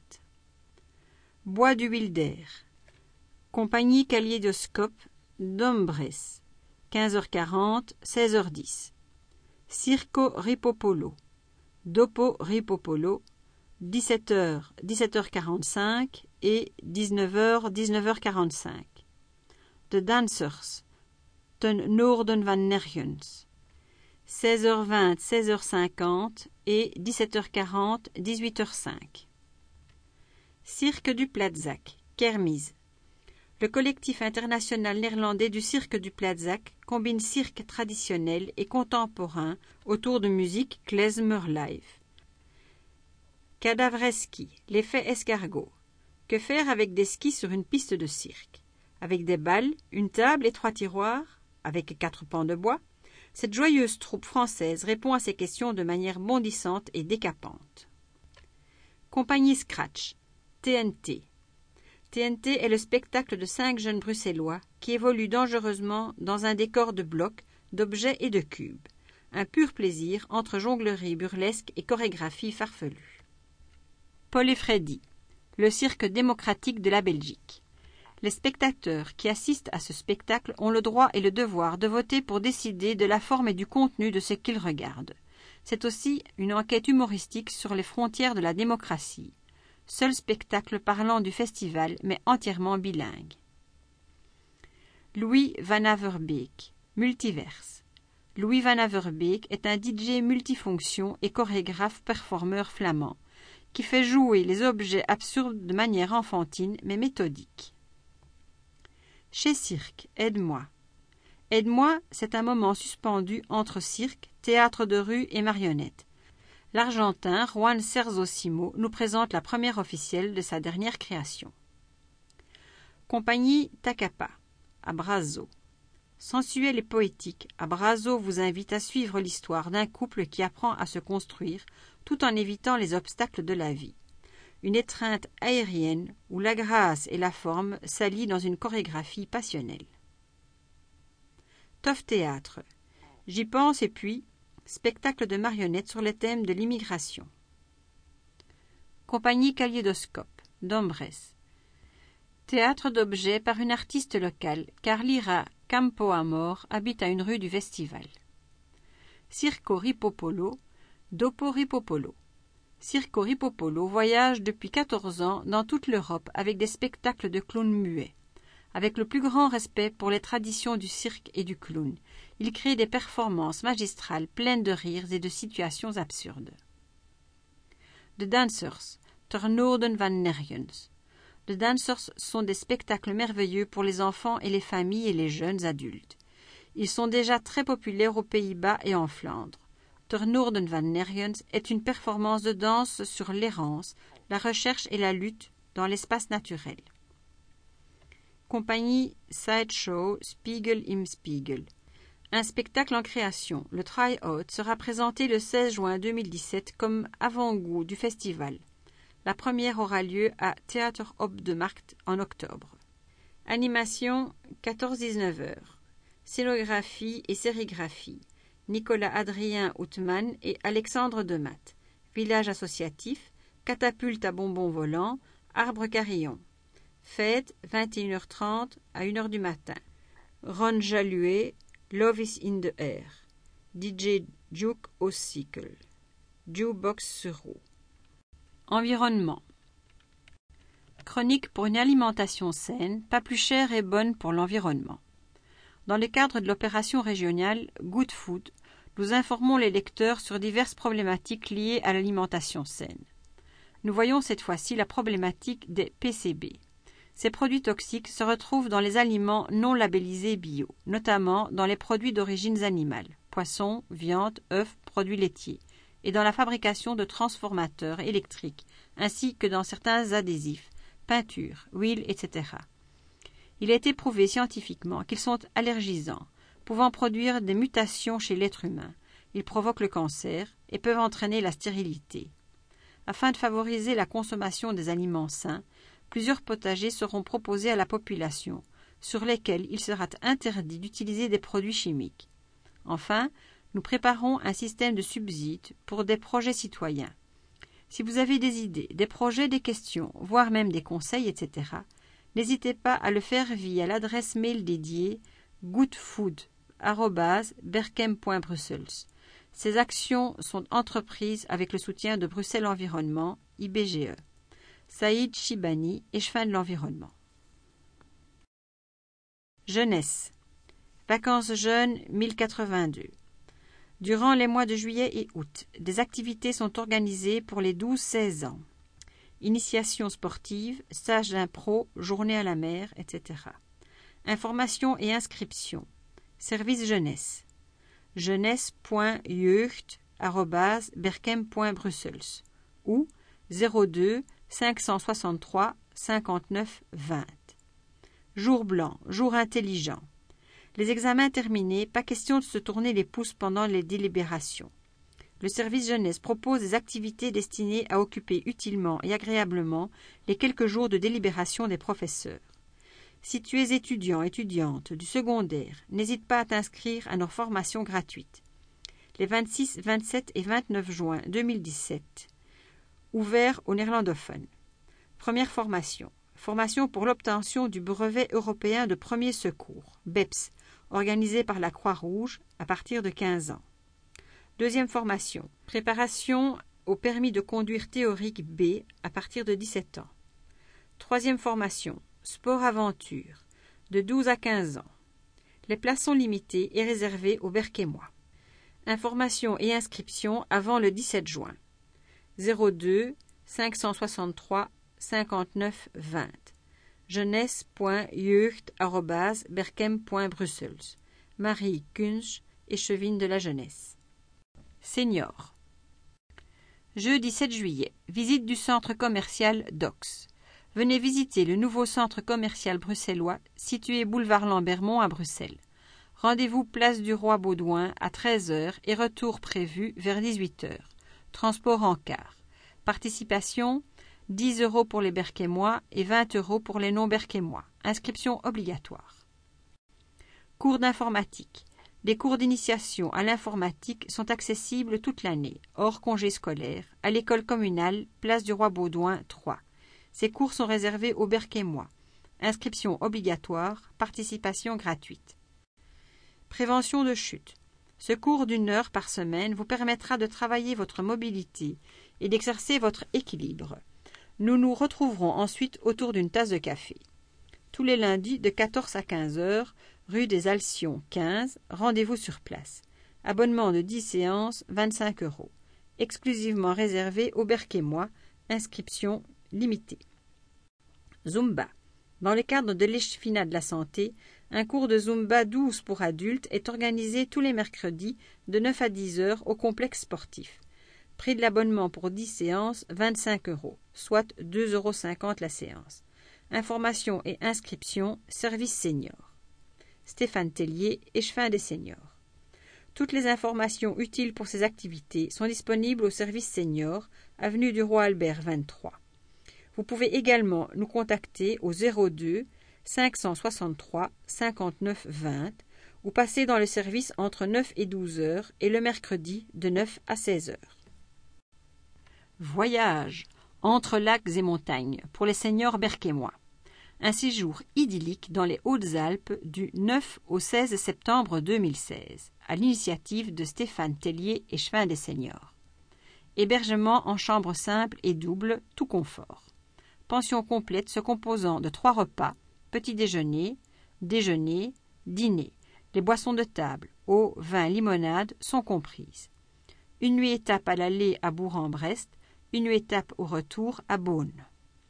Bois du Wilder, Compagnie Kaléidoscope d'Ombres, quinze heures quarante, seize heures dix. Circo Ripopolo, Dopo Ripopolo, dix-sept heures, dix-sept heures quarante-cinq et dix-neuf heures, dix-neuf heures quarante-cinq. The Dancers, Ten Noorden van Nergens, seize heures vingt, seize heures cinquante et dix-sept heures quarante, dix-huit heures cinq. Cirque du Platzac, Kermis. Le collectif international néerlandais du cirque du Platzac combine cirque traditionnel et contemporain autour de musique klezmer live. Cadavreski, l'effet escargot. Que faire avec des skis sur une piste de cirque? Avec des balles, une table et trois tiroirs, avec quatre pans de bois, cette joyeuse troupe française répond à ces questions de manière bondissante et décapante. Compagnie Scratch, T N T. T N T est le spectacle de cinq jeunes bruxellois qui évoluent dangereusement dans un décor de blocs, d'objets et de cubes. Un pur plaisir entre jonglerie burlesque et chorégraphie farfelue. Paul et Freddy, le cirque démocratique de la Belgique. Les spectateurs qui assistent à ce spectacle ont le droit et le devoir de voter pour décider de la forme et du contenu de ce qu'ils regardent. C'est aussi une enquête humoristique sur les frontières de la démocratie. Seul spectacle parlant du festival, mais entièrement bilingue. Louis Van Averbeek, Multiverse. Louis Van Averbeek est un D J multifonction et chorégraphe performeur flamand, qui fait jouer les objets absurdes de manière enfantine mais méthodique. Chez Cirque, Aide-moi. Aide-moi, c'est un moment suspendu entre cirque, théâtre de rue et marionnette. L'Argentin Juan Cerzosimo nous présente la première officielle de sa dernière création. Compagnie Takapa, Abrazo. Sensuel et poétique, Abrazo vous invite à suivre l'histoire d'un couple qui apprend à se construire tout en évitant les obstacles de la vie. Une étreinte aérienne où la grâce et la forme s'allient dans une chorégraphie passionnelle. Toff Théâtre. J'y pense et puis, spectacle de marionnettes sur les thèmes de l'immigration. Compagnie Kaléidoscope, d'Ombres. Théâtre d'objets par une artiste locale, car Lira Campoamor habite à une rue du Festival. Circo Ripopolo, Dopo Ripopolo. Circo Ripopolo voyage depuis quatorze ans dans toute l'Europe avec des spectacles de clowns muets. Avec le plus grand respect pour les traditions du cirque et du clown, il crée des performances magistrales pleines de rires et de situations absurdes. The Dancers, Ter Noorden van Nergens. The Dancers sont des spectacles merveilleux pour les enfants et les familles et les jeunes adultes. Ils sont déjà très populaires aux Pays-Bas et en Flandre. Ter Noorden van Nergens est une performance de danse sur l'errance, la recherche et la lutte dans l'espace naturel. Compagnie Sideshow Spiegel im Spiegel. Un spectacle en création, le Try-Out, sera présenté le seize juin deux mille dix-sept comme avant-goût du festival. La première aura lieu à Theater op de Markt en octobre. Animation quatorze à dix-neuf heures. Scénographie et sérigraphie. Nicolas Adrien Houtman et Alexandre Demat. Village associatif, catapulte à bonbons volants, arbre carillon. Fête, vingt et une heures trente à une heure du matin. Ron Jaluet, Love is in the air. D J Duke au cycle. Jukebox sur roue. Environnement. Chronique pour une alimentation saine, pas plus chère et bonne pour l'environnement. Dans le cadre de l'opération régionale Good Food, nous informons les lecteurs sur diverses problématiques liées à l'alimentation saine. Nous voyons cette fois-ci la problématique des P C B. Ces produits toxiques se retrouvent dans les aliments non labellisés bio, notamment dans les produits d'origine animale, poissons, viande, œufs, produits laitiers, et dans la fabrication de transformateurs électriques, ainsi que dans certains adhésifs, peintures, huiles, et cetera. Il a été prouvé scientifiquement qu'ils sont allergisants, pouvant produire des mutations chez l'être humain. Ils provoquent le cancer et peuvent entraîner la stérilité. Afin de favoriser la consommation des aliments sains, plusieurs potagers seront proposés à la population, sur lesquels il sera interdit d'utiliser des produits chimiques. Enfin, nous préparons un système de subsides pour des projets citoyens. Si vous avez des idées, des projets, des questions, voire même des conseils, et cetera, n'hésitez pas à le faire via l'adresse mail dédiée goodfood arobase berkem point brussels. Ces actions sont entreprises avec le soutien de Bruxelles Environnement, I B G E. Saïd Chibani, échevin de l'environnement. Jeunesse. Vacances jeunes mille quatre-vingt-deux. Durant les mois de juillet et août, des activités sont organisées pour les douze à seize ans. Initiation sportive, stage d'impro, journée à la mer, et cetera. Information et inscription. Service jeunesse. jeunesse point jeugd arobase berkem point brussels ou zéro deux cinq cent soixante-trois cinquante-neuf vingt. Jour blanc, jour intelligent. Les examens terminés, pas question de se tourner les pouces pendant les délibérations. Le service jeunesse propose des activités destinées à occuper utilement et agréablement les quelques jours de délibération des professeurs. Si tu es étudiant, étudiante du secondaire, n'hésite pas à t'inscrire à nos formations gratuites. Les vingt-six, vingt-sept et vingt-neuf juin deux mille dix-sept. Ouvert aux néerlandophones. Première formation. Formation pour l'obtention du brevet européen de premier secours, B E P S, organisée par la Croix-Rouge à partir de quinze ans. Deuxième formation. Préparation au permis de conduire théorique B à partir de dix-sept ans. Troisième formation. Sport-aventure, de douze à quinze ans. Les places sont limitées et réservées aux Berkémois. Informations et inscriptions avant le dix-sept juin. zéro deux cinq cent soixante-trois cinquante-neuf vingt. jeunesse point jeugd arobase berkem point brussels. Marie Kunsch, échevine de la jeunesse. Senior. Jeudi sept juillet, visite du centre commercial Docks. Venez visiter le nouveau centre commercial bruxellois situé boulevard Lambermont à Bruxelles. Rendez-vous place du Roi Baudouin à treize heures et retour prévu vers dix-huit heures. Transport en car. Participation dix euros pour les Berkémois et vingt euros pour les non-Berkémois. Inscription obligatoire. Cours d'informatique. Des cours d'initiation à l'informatique sont accessibles toute l'année, hors congé scolaire, à l'école communale, place du Roi Baudouin trois. Ces cours sont réservés aux Berkémois. Inscription obligatoire, participation gratuite. Prévention de chute. Ce cours d'une heure par semaine vous permettra de travailler votre mobilité et d'exercer votre équilibre. Nous nous retrouverons ensuite autour d'une tasse de café. tous les lundis de quatorze à quinze heures, rue des Alcions quinze, rendez-vous sur place. Abonnement de dix séances, vingt-cinq euros. Exclusivement réservé aux Berquémois, inscription limitée. Zumba. Dans le cadre de l'Échefinat de la santé, un cours de Zumba douze pour adultes est organisé tous les mercredis de neuf à dix heures au complexe sportif. Prix de l'abonnement pour dix séances, vingt-cinq euros, soit deux euros cinquante la séance. Informations et inscriptions, service senior. Stéphane Tellier, échevin des seniors. Toutes les informations utiles pour ces activités sont disponibles au service senior, avenue du Roi Albert vingt-trois. Vous pouvez également nous contacter au zéro deux cinq cent soixante-trois cinquante-neuf vingt ou passer dans le service entre neuf et douze heures et le mercredi de neuf à seize heures. Voyage entre lacs et montagnes pour les seniors berquémois. Un séjour idyllique dans les Hautes-Alpes du neuf au seize septembre deux mille seize, à l'initiative de Stéphane Tellier, échevin des seniors. Hébergement en chambre simple et double, tout confort. Pension complète se composant de trois repas, petit déjeuner, déjeuner, dîner. Les boissons de table, eau, vin, limonade sont comprises. Une nuit étape à l'aller à Bourg-en-Brest, une nuit étape au retour à Beaune.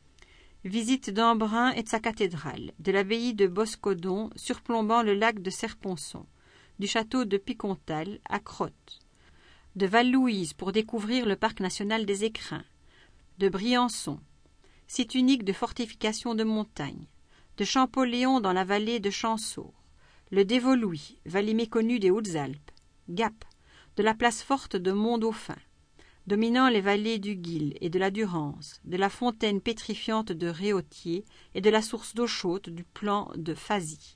Visite d'Embrun et de sa cathédrale, de l'abbaye de Boscodon surplombant le lac de Serponçon, du château de Picontal à Crotte, de Val-Louise pour découvrir le parc national des Écrins, de Briançon, site unique de fortification de montagne, de Champollion dans la vallée de Champsaur, le Dévoluy, vallée méconnue des Hautes-Alpes, Gap, de la place forte de Mont-Dauphin, dominant les vallées du Guil et de la Durance, de la fontaine pétrifiante de Réautier et de la source d'eau chaude du plan de Fazy.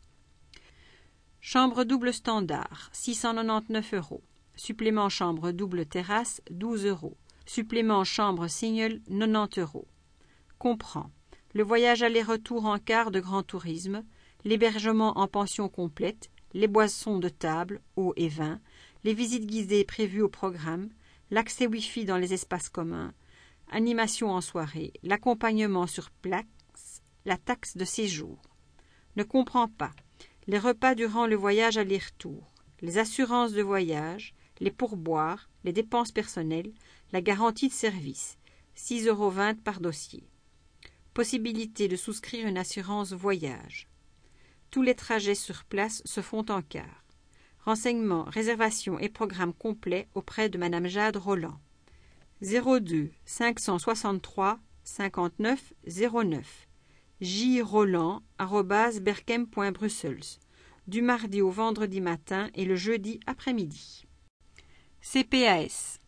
Chambre double standard, six cent quatre-vingt-dix-neuf euros. Supplément chambre double terrasse, douze euros. Supplément chambre single, quatre-vingt-dix euros. Comprend le voyage aller-retour en car de grand tourisme, l'hébergement en pension complète, les boissons de table, eau et vin, les visites guidées prévues au programme, l'accès Wi-Fi dans les espaces communs, animation en soirée, l'accompagnement sur place, la taxe de séjour. Ne comprend pas les repas durant le voyage aller-retour, les assurances de voyage, les pourboires, les dépenses personnelles, la garantie de service, six euros vingt par dossier. Possibilité de souscrire une assurance voyage. Tous les trajets sur place se font en car. Renseignements, réservations et programmes complets auprès de Madame Jade Roland. zéro deux cinq cent soixante-trois cinquante-neuf zéro neuf jroland arobase berchem point brussels du mardi au vendredi matin et le jeudi après-midi. C P A S.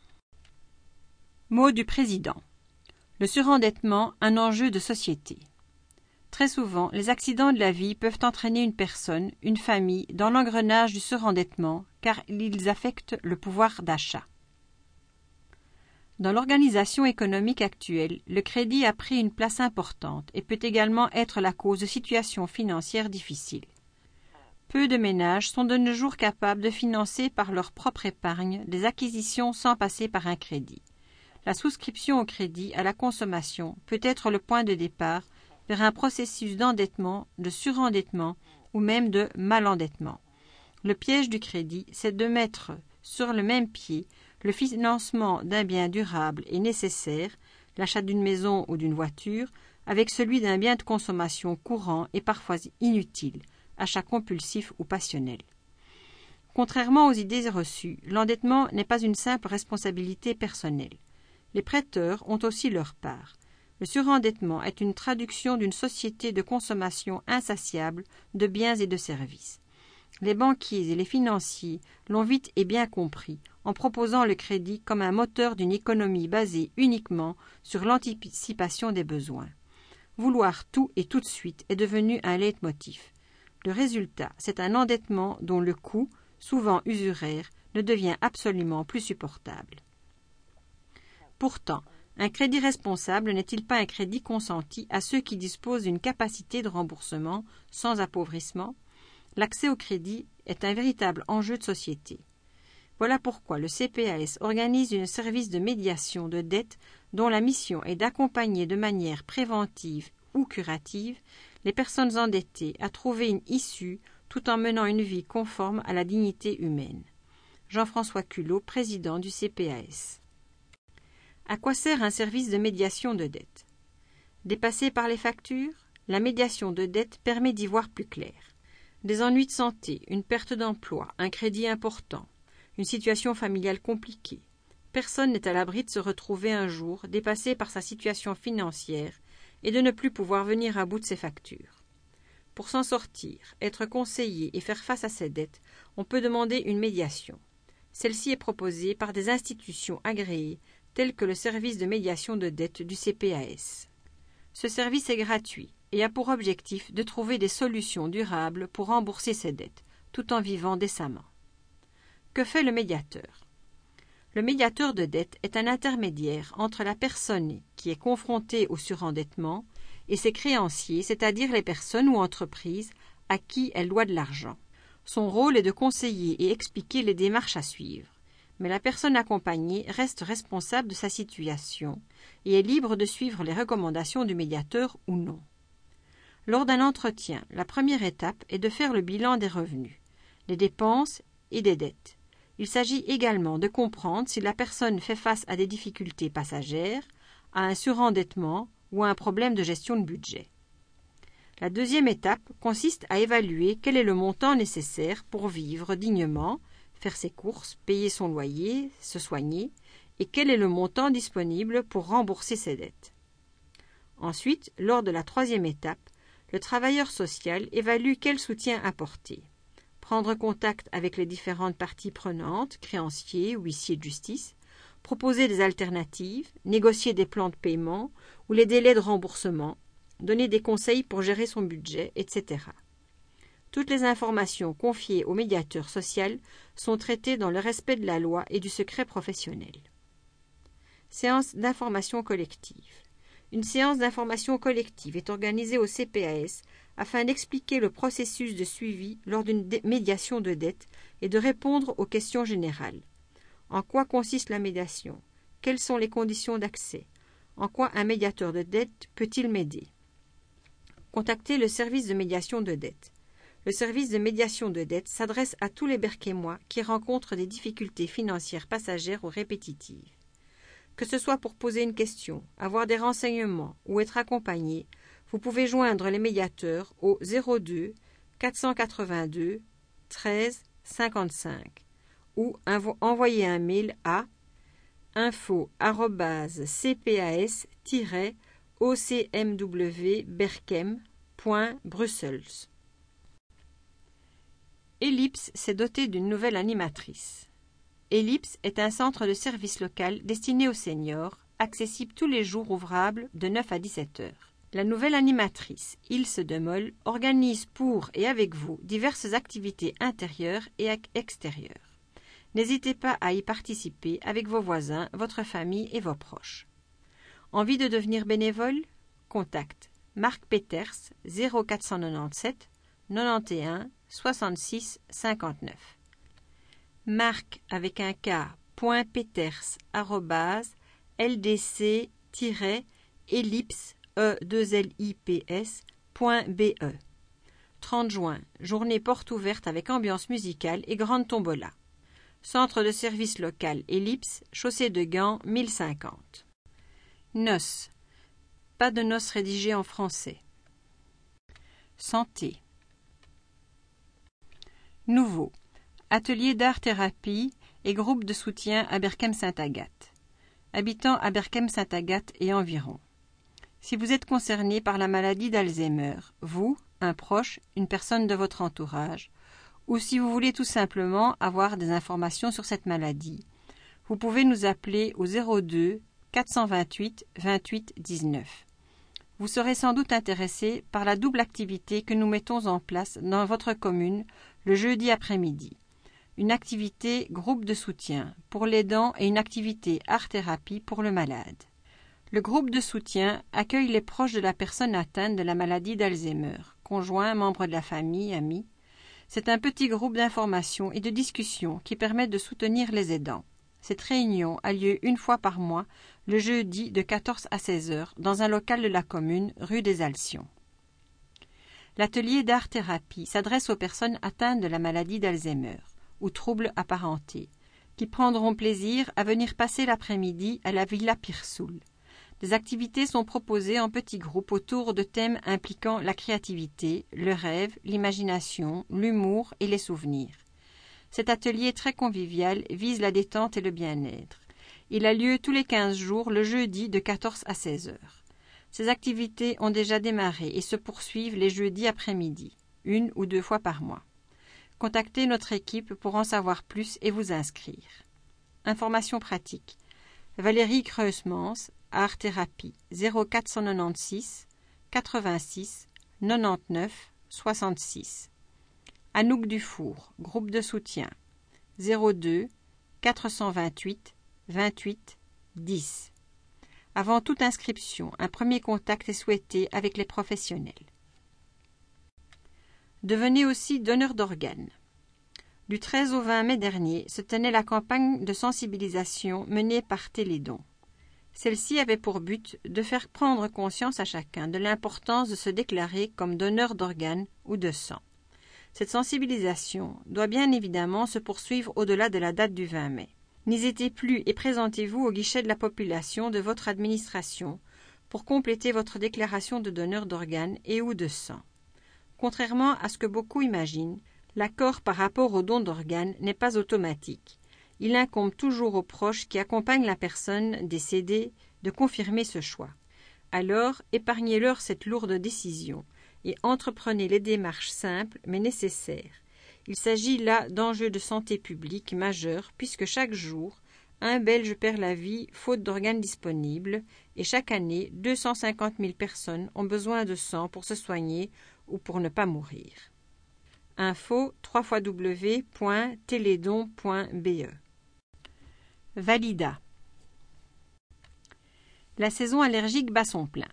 Mot du président. Le surendettement, un enjeu de société. Très souvent, les accidents de la vie peuvent entraîner une personne, une famille, dans l'engrenage du surendettement, car ils affectent le pouvoir d'achat. Dans l'organisation économique actuelle, le crédit a pris une place importante et peut également être la cause de situations financières difficiles. Peu de ménages sont de nos jours capables de financer par leur propre épargne des acquisitions sans passer par un crédit. La souscription au crédit à la consommation peut être le point de départ vers un processus d'endettement, de surendettement ou même de malendettement. Le piège du crédit, c'est de mettre sur le même pied le financement d'un bien durable et nécessaire, l'achat d'une maison ou d'une voiture, avec celui d'un bien de consommation courant et parfois inutile, achat compulsif ou passionnel. Contrairement aux idées reçues, l'endettement n'est pas une simple responsabilité personnelle. Les prêteurs ont aussi leur part. Le surendettement est une traduction d'une société de consommation insatiable de biens et de services. Les banquiers et les financiers l'ont vite et bien compris en proposant le crédit comme un moteur d'une économie basée uniquement sur l'anticipation des besoins. Vouloir tout et tout de suite est devenu un leitmotiv. Le résultat, c'est un endettement dont le coût, souvent usuraire, ne devient absolument plus supportable. Pourtant, un crédit responsable n'est-il pas un crédit consenti à ceux qui disposent d'une capacité de remboursement sans appauvrissement? L'accès au crédit est un véritable enjeu de société. Voilà pourquoi le C P A S organise un service de médiation de dette dont la mission est d'accompagner de manière préventive ou curative les personnes endettées à trouver une issue tout en menant une vie conforme à la dignité humaine. Jean-François Culot, président du C P A S. À quoi sert un service de médiation de dette? Dépassé par les factures, la médiation de dette permet d'y voir plus clair. Des ennuis de santé, une perte d'emploi, un crédit important, une situation familiale compliquée. Personne n'est à l'abri de se retrouver un jour dépassé par sa situation financière et de ne plus pouvoir venir à bout de ses factures. Pour s'en sortir, être conseillé et faire face à ses dettes, on peut demander une médiation. Celle-ci est proposée par des institutions agréées telles que le service de médiation de dette du C P A S. Ce service est gratuit et a pour objectif de trouver des solutions durables pour rembourser ses dettes, tout en vivant décemment. Que fait le médiateur? Le médiateur de dette est un intermédiaire entre la personne qui est confrontée au surendettement et ses créanciers, c'est-à-dire les personnes ou entreprises à qui elle doit de l'argent. Son rôle est de conseiller et expliquer les démarches à suivre, mais la personne accompagnée reste responsable de sa situation et est libre de suivre les recommandations du médiateur ou non. Lors d'un entretien, la première étape est de faire le bilan des revenus, des dépenses et des dettes. Il s'agit également de comprendre si la personne fait face à des difficultés passagères, à un surendettement ou à un problème de gestion de budget. La deuxième étape consiste à évaluer quel est le montant nécessaire pour vivre dignement, faire ses courses, payer son loyer, se soigner, et quel est le montant disponible pour rembourser ses dettes. Ensuite, lors de la troisième étape, le travailleur social évalue quel soutien apporter. Prendre contact avec les différentes parties prenantes, créanciers, huissiers de justice, proposer des alternatives, négocier des plans de paiement ou les délais de remboursement, donner des conseils pour gérer son budget, et cetera. Toutes les informations confiées au médiateur social sont traitées dans le respect de la loi et du secret professionnel. Séance d'information collective. Une séance d'information collective est organisée au C P A S afin d'expliquer le processus de suivi lors d'une médiation de dette et de répondre aux questions générales. En quoi consiste la médiation? Quelles sont les conditions d'accès? En quoi un médiateur de dette peut-il m'aider? Contactez le service de médiation de dette. Le service de médiation de dette s'adresse à tous les Berquémois qui rencontrent des difficultés financières passagères ou répétitives. Que ce soit pour poser une question, avoir des renseignements ou être accompagné, vous pouvez joindre les médiateurs au zéro deux quatre cent quatre-vingt-deux treize cinquante-cinq ou envoyer un mail à info arobase c p a s tiret o c m w berchem point brussels. Ellipse s'est doté d'une nouvelle animatrice. Ellipse est un centre de service local destiné aux seniors, accessible tous les jours ouvrables de neuf à dix-sept heures. La nouvelle animatrice, Ilse Demolle, organise pour et avec vous diverses activités intérieures et extérieures. N'hésitez pas à y participer avec vos voisins, votre famille et vos proches. Envie de devenir bénévole? Contact Marc Peters zéro quatre cent quatre-vingt-dix-sept quatre-vingt-onze soixante-six cinquante-neuf. Marc avec un K, point Peters, arrobase, ldc ellipse, e deux l i p s, point b e. trente juin, journée porte ouverte avec ambiance musicale et grande tombola. Centre de service local Ellipse, chaussée de Gand, mille cinquante. Noces. Pas de noces rédigées en français. Santé. Nouveau. Atelier d'art-thérapie et groupe de soutien à Berchem-Sainte-Agathe. Habitants à Berchem-Sainte-Agathe et environ. Si vous êtes concerné par la maladie d'Alzheimer, vous, un proche, une personne de votre entourage, ou si vous voulez tout simplement avoir des informations sur cette maladie, vous pouvez nous appeler au zéro deux quatre cent vingt-huit vingt-huit dix-neuf. Vous serez sans doute intéressé par la double activité que nous mettons en place dans votre commune le jeudi après-midi. Une activité groupe de soutien pour l'aidant et une activité art-thérapie pour le malade. Le groupe de soutien accueille les proches de la personne atteinte de la maladie d'Alzheimer, conjoints, membres de la famille, amis. C'est un petit groupe d'information et de discussion qui permet de soutenir les aidants. Cette réunion a lieu une fois par mois, le jeudi de quatorze à seize heures, dans un local de la commune, rue des Alcions. L'atelier d'art-thérapie s'adresse aux personnes atteintes de la maladie d'Alzheimer ou troubles apparentés, qui prendront plaisir à venir passer l'après-midi à la Villa Pirsoul. Des activités sont proposées en petits groupes autour de thèmes impliquant la créativité, le rêve, l'imagination, l'humour et les souvenirs. Cet atelier très convivial vise la détente et le bien-être. Il a lieu tous les quinze jours, le jeudi de quatorze à seize heures. Ces activités ont déjà démarré et se poursuivent les jeudis après-midi, une ou deux fois par mois. Contactez notre équipe pour en savoir plus et vous inscrire. Informations pratiques. Valérie Creusmans, Art Thérapie, zéro quatre cent quatre-vingt-seize, quatre-vingt-six, quatre-vingt-neuf, soixante-six. Anouk Dufour, groupe de soutien, zéro deux, quatre cent vingt-huit, vingt-huit, dix. Avant toute inscription, un premier contact est souhaité avec les professionnels. Devenez aussi donneur d'organes. Du treize au vingt mai dernier se tenait la campagne de sensibilisation menée par Télédon. Celle-ci avait pour but de faire prendre conscience à chacun de l'importance de se déclarer comme donneur d'organes ou de sang. Cette sensibilisation doit bien évidemment se poursuivre au-delà de la date du vingt mai. N'hésitez plus et présentez-vous au guichet de la population de votre administration pour compléter votre déclaration de donneur d'organes et ou de sang. Contrairement à ce que beaucoup imaginent, l'accord par rapport au don d'organes n'est pas automatique. Il incombe toujours aux proches qui accompagnent la personne décédée de confirmer ce choix. Alors, épargnez-leur cette lourde décision et entreprenez les démarches simples mais nécessaires. Il s'agit là d'enjeux de santé publique majeurs puisque chaque jour, un Belge perd la vie faute d'organes disponibles et chaque année, deux cent cinquante mille personnes ont besoin de sang pour se soigner ou pour ne pas mourir. Info w w w point télédon point b e. Valida. La saison allergique bat son plein.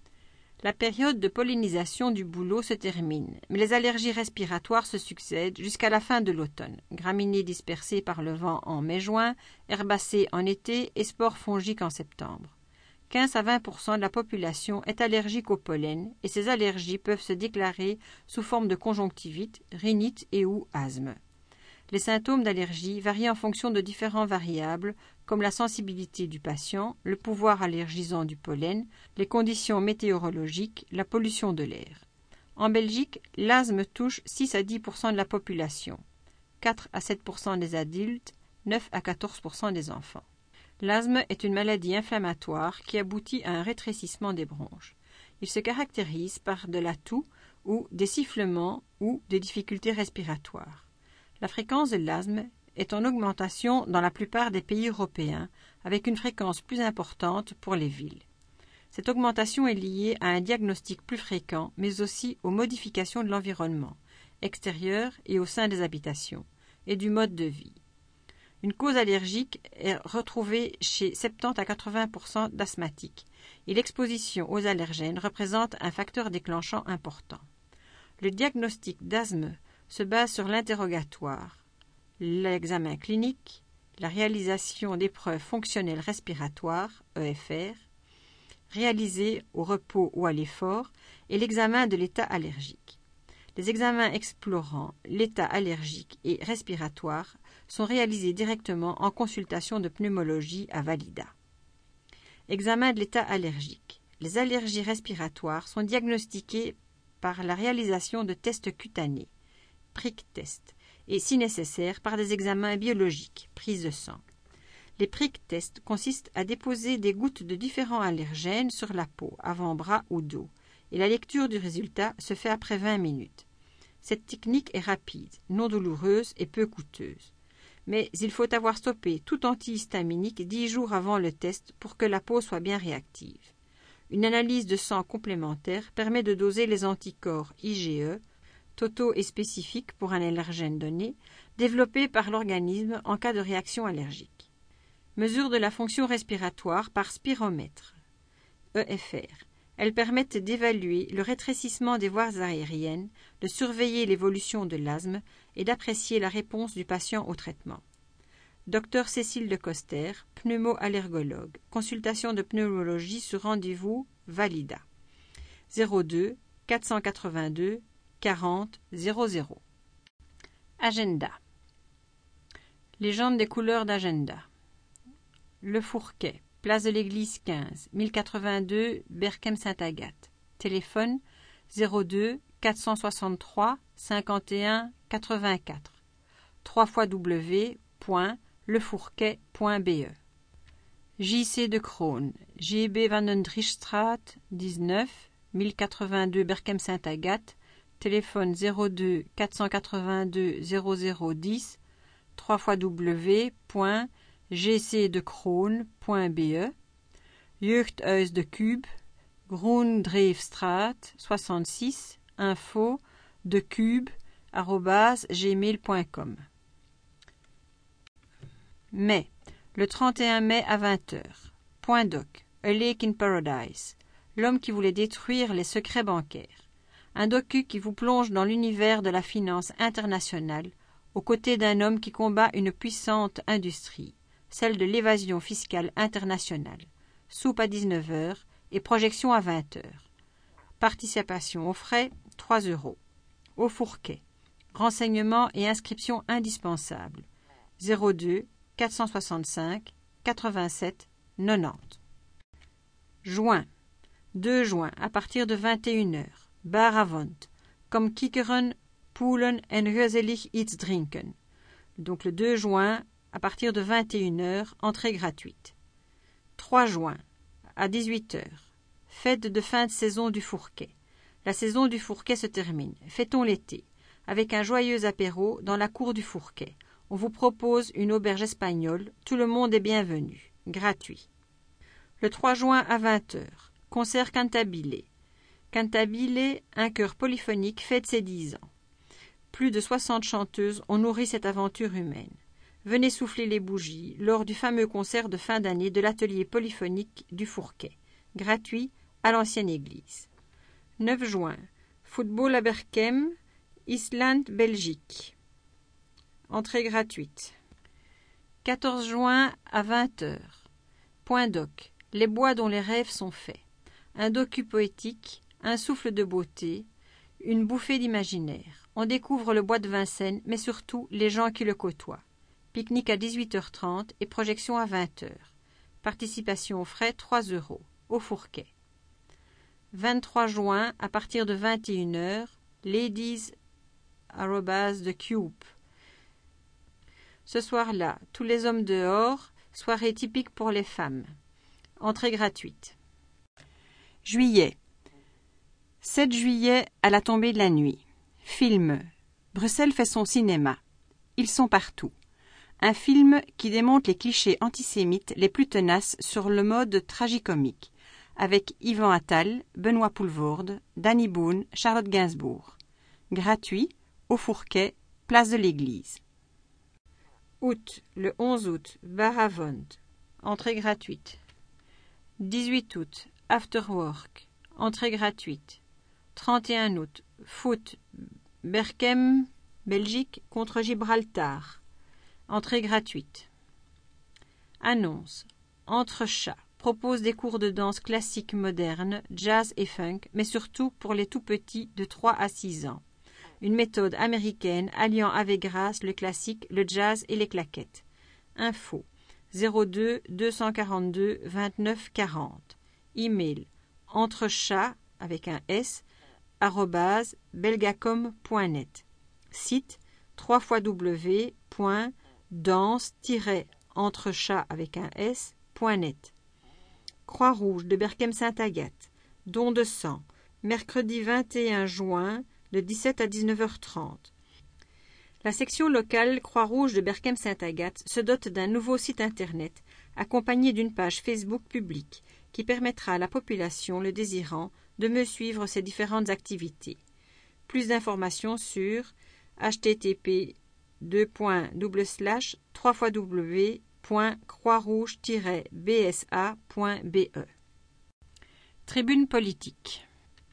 La période de pollinisation du bouleau se termine, mais les allergies respiratoires se succèdent jusqu'à la fin de l'automne. Graminées dispersées par le vent en mai-juin, herbacées en été et spores fongiques en septembre. quinze à vingt pour cent de la population est allergique au pollen et ces allergies peuvent se déclarer sous forme de conjonctivite, rhinite et ou asthme. Les symptômes d'allergie varient en fonction de différentes variables comme la sensibilité du patient, le pouvoir allergisant du pollen, les conditions météorologiques, la pollution de l'air. En Belgique, l'asthme touche six à dix pour cent de la population, quatre à sept pour cent des adultes, neuf à quatorze pour cent des enfants. L'asthme est une maladie inflammatoire qui aboutit à un rétrécissement des bronches. Il se caractérise par de la toux ou des sifflements ou des difficultés respiratoires. La fréquence de l'asthme est en augmentation dans la plupart des pays européens, avec une fréquence plus importante pour les villes. Cette augmentation est liée à un diagnostic plus fréquent, mais aussi aux modifications de l'environnement, extérieur et au sein des habitations, et du mode de vie. Une cause allergique est retrouvée chez soixante-dix à quatre-vingts pour cent d'asthmatiques, et l'exposition aux allergènes représente un facteur déclenchant important. Le diagnostic d'asthme se base sur l'interrogatoire, l'examen clinique, la réalisation d'épreuves fonctionnelles respiratoires, E F R, réalisées au repos ou à l'effort, et l'examen de l'état allergique. Les examens explorant l'état allergique et respiratoire sont réalisés directement en consultation de pneumologie à Valida. Examen de l'état allergique. Les allergies respiratoires sont diagnostiquées par la réalisation de tests cutanés, prick test, et si nécessaire par des examens biologiques, prise de sang. Les prick tests consistent à déposer des gouttes de différents allergènes sur la peau, avant-bras ou dos, et la lecture du résultat se fait après vingt minutes. Cette technique est rapide, non douloureuse et peu coûteuse. Mais il faut avoir stoppé tout antihistaminique dix jours avant le test pour que la peau soit bien réactive. Une analyse de sang complémentaire permet de doser les anticorps I G E, totaux et spécifiques pour un allergène donné, développés par l'organisme en cas de réaction allergique. Mesure de la fonction respiratoire par spiromètre, E F R. Elles permettent d'évaluer le rétrécissement des voies aériennes, de surveiller l'évolution de l'asthme et d'apprécier la réponse du patient au traitement. Docteur Cécile de Coster, pneumo-allergologue. Consultation de pneumologie sur rendez-vous Valida. zéro deux quatre cent quatre-vingt-deux quarante zéro zéro. Agenda. Légende des couleurs d'agenda. Le Fourquet, place de l'église quinze, mille quatre-vingt-deux, Berchem-Sainte-Agathe. Téléphone zéro deux quatre cent soixante-trois cinquante et un quatre-vingt-quatre. w w w point le fourquet point b e. J C de Kroon, J B Vanendrichstraat dix-neuf, mille quatre-vingt-deux Berchem-Sainte-Agathe. Téléphone zéro deux quatre cent quatre-vingt-deux zéro zéro dix. w w w point g c de kroon point b e. Jeugdhuis de Cube, Groendreefstraat soixante-six, info de cube arobase gmail point com. Mai, le trente et un mai à vingt heures. Point doc, A Lake in Paradise, l'homme qui voulait détruire les secrets bancaires. Un docu qui vous plonge dans l'univers de la finance internationale, aux côtés d'un homme qui combat une puissante industrie, celle de l'évasion fiscale internationale. Soupe à dix-neuf heures et projection à vingt heures. Participation aux frais, trois euros. Au Fourquet. Renseignements et inscriptions indispensables. zéro deux quatre cent soixante-cinq quatre-vingt-sept quatre-vingt-dix. Juin. deux juin à partir de vingt et une heures. Bar à vente. Comme kickeren, poelen en gezellig iets drinken. Donc le deux juin à partir de vingt et une heures, entrée gratuite. trois juin à dix-huit heures. Fête de fin de saison du Fourquet. La saison du Fourquet se termine. Fêtons l'été, avec un joyeux apéro dans la cour du Fourquet. On vous propose une auberge espagnole. Tout le monde est bienvenu. Gratuit. Le trois juin à vingt heures. Concert Cantabile. Cantabile, un chœur polyphonique, fête ses dix ans. Plus de soixante chanteuses ont nourri cette aventure humaine. Venez souffler les bougies lors du fameux concert de fin d'année de l'atelier polyphonique du Fourquet. Gratuit à l'ancienne église. neuf juin. Football à Berchem, Island, Belgique. Entrée gratuite. quatorze juin à vingt heures. Point doc. Les bois dont les rêves sont faits. Un docu poétique, un souffle de beauté, une bouffée d'imaginaire. On découvre le bois de Vincennes, mais surtout les gens qui le côtoient. Pique-nique à dix-huit heures trente et projection à vingt heures. Participation aux frais, trois euros. Au Fourquet. vingt-trois juin, à partir de vingt et une heures, ladies arobase de Cube. Ce soir-là, tous les hommes dehors, soirée typique pour les femmes. Entrée gratuite. Juillet. sept juillet à la tombée de la nuit. Film. Bruxelles fait son cinéma. Ils sont partout. Un film qui démonte les clichés antisémites les plus tenaces sur le mode tragicomique, avec Yvan Attal, Benoît Poelvoorde, Danny Boone, Charlotte Gainsbourg. Gratuit, au Fourquet, place de l'église. Août, le onze août, Bar à vente. Entrée gratuite. dix-huit août, After Work. Entrée gratuite. trente et un août, Foot, Berchem, Belgique contre Gibraltar. Entrée gratuite. Annonce. Entre chats propose des cours de danse classique moderne, jazz et funk, mais surtout pour les tout-petits de trois à six ans. Une méthode américaine alliant avec grâce le classique, le jazz et les claquettes. Info. zéro deux deux cent quarante-deux vingt-neuf quarante. Email. Entrechat avec un S arobase belgacom point net. Site w w w point danse tiret entrechat avec un S point net. Croix-Rouge de Berchem-Sainte-Agathe. Don de sang. Mercredi vingt et un juin de dix-sept à dix-neuf heures trente. La section locale Croix-Rouge de Berchem-Sainte-Agathe se dote d'un nouveau site internet accompagné d'une page Facebook publique qui permettra à la population le désirant de me suivre ses différentes activités. Plus d'informations sur h t t p deux points double slash trois w w point croix rouge tiret b s a point b e. Tribune politique.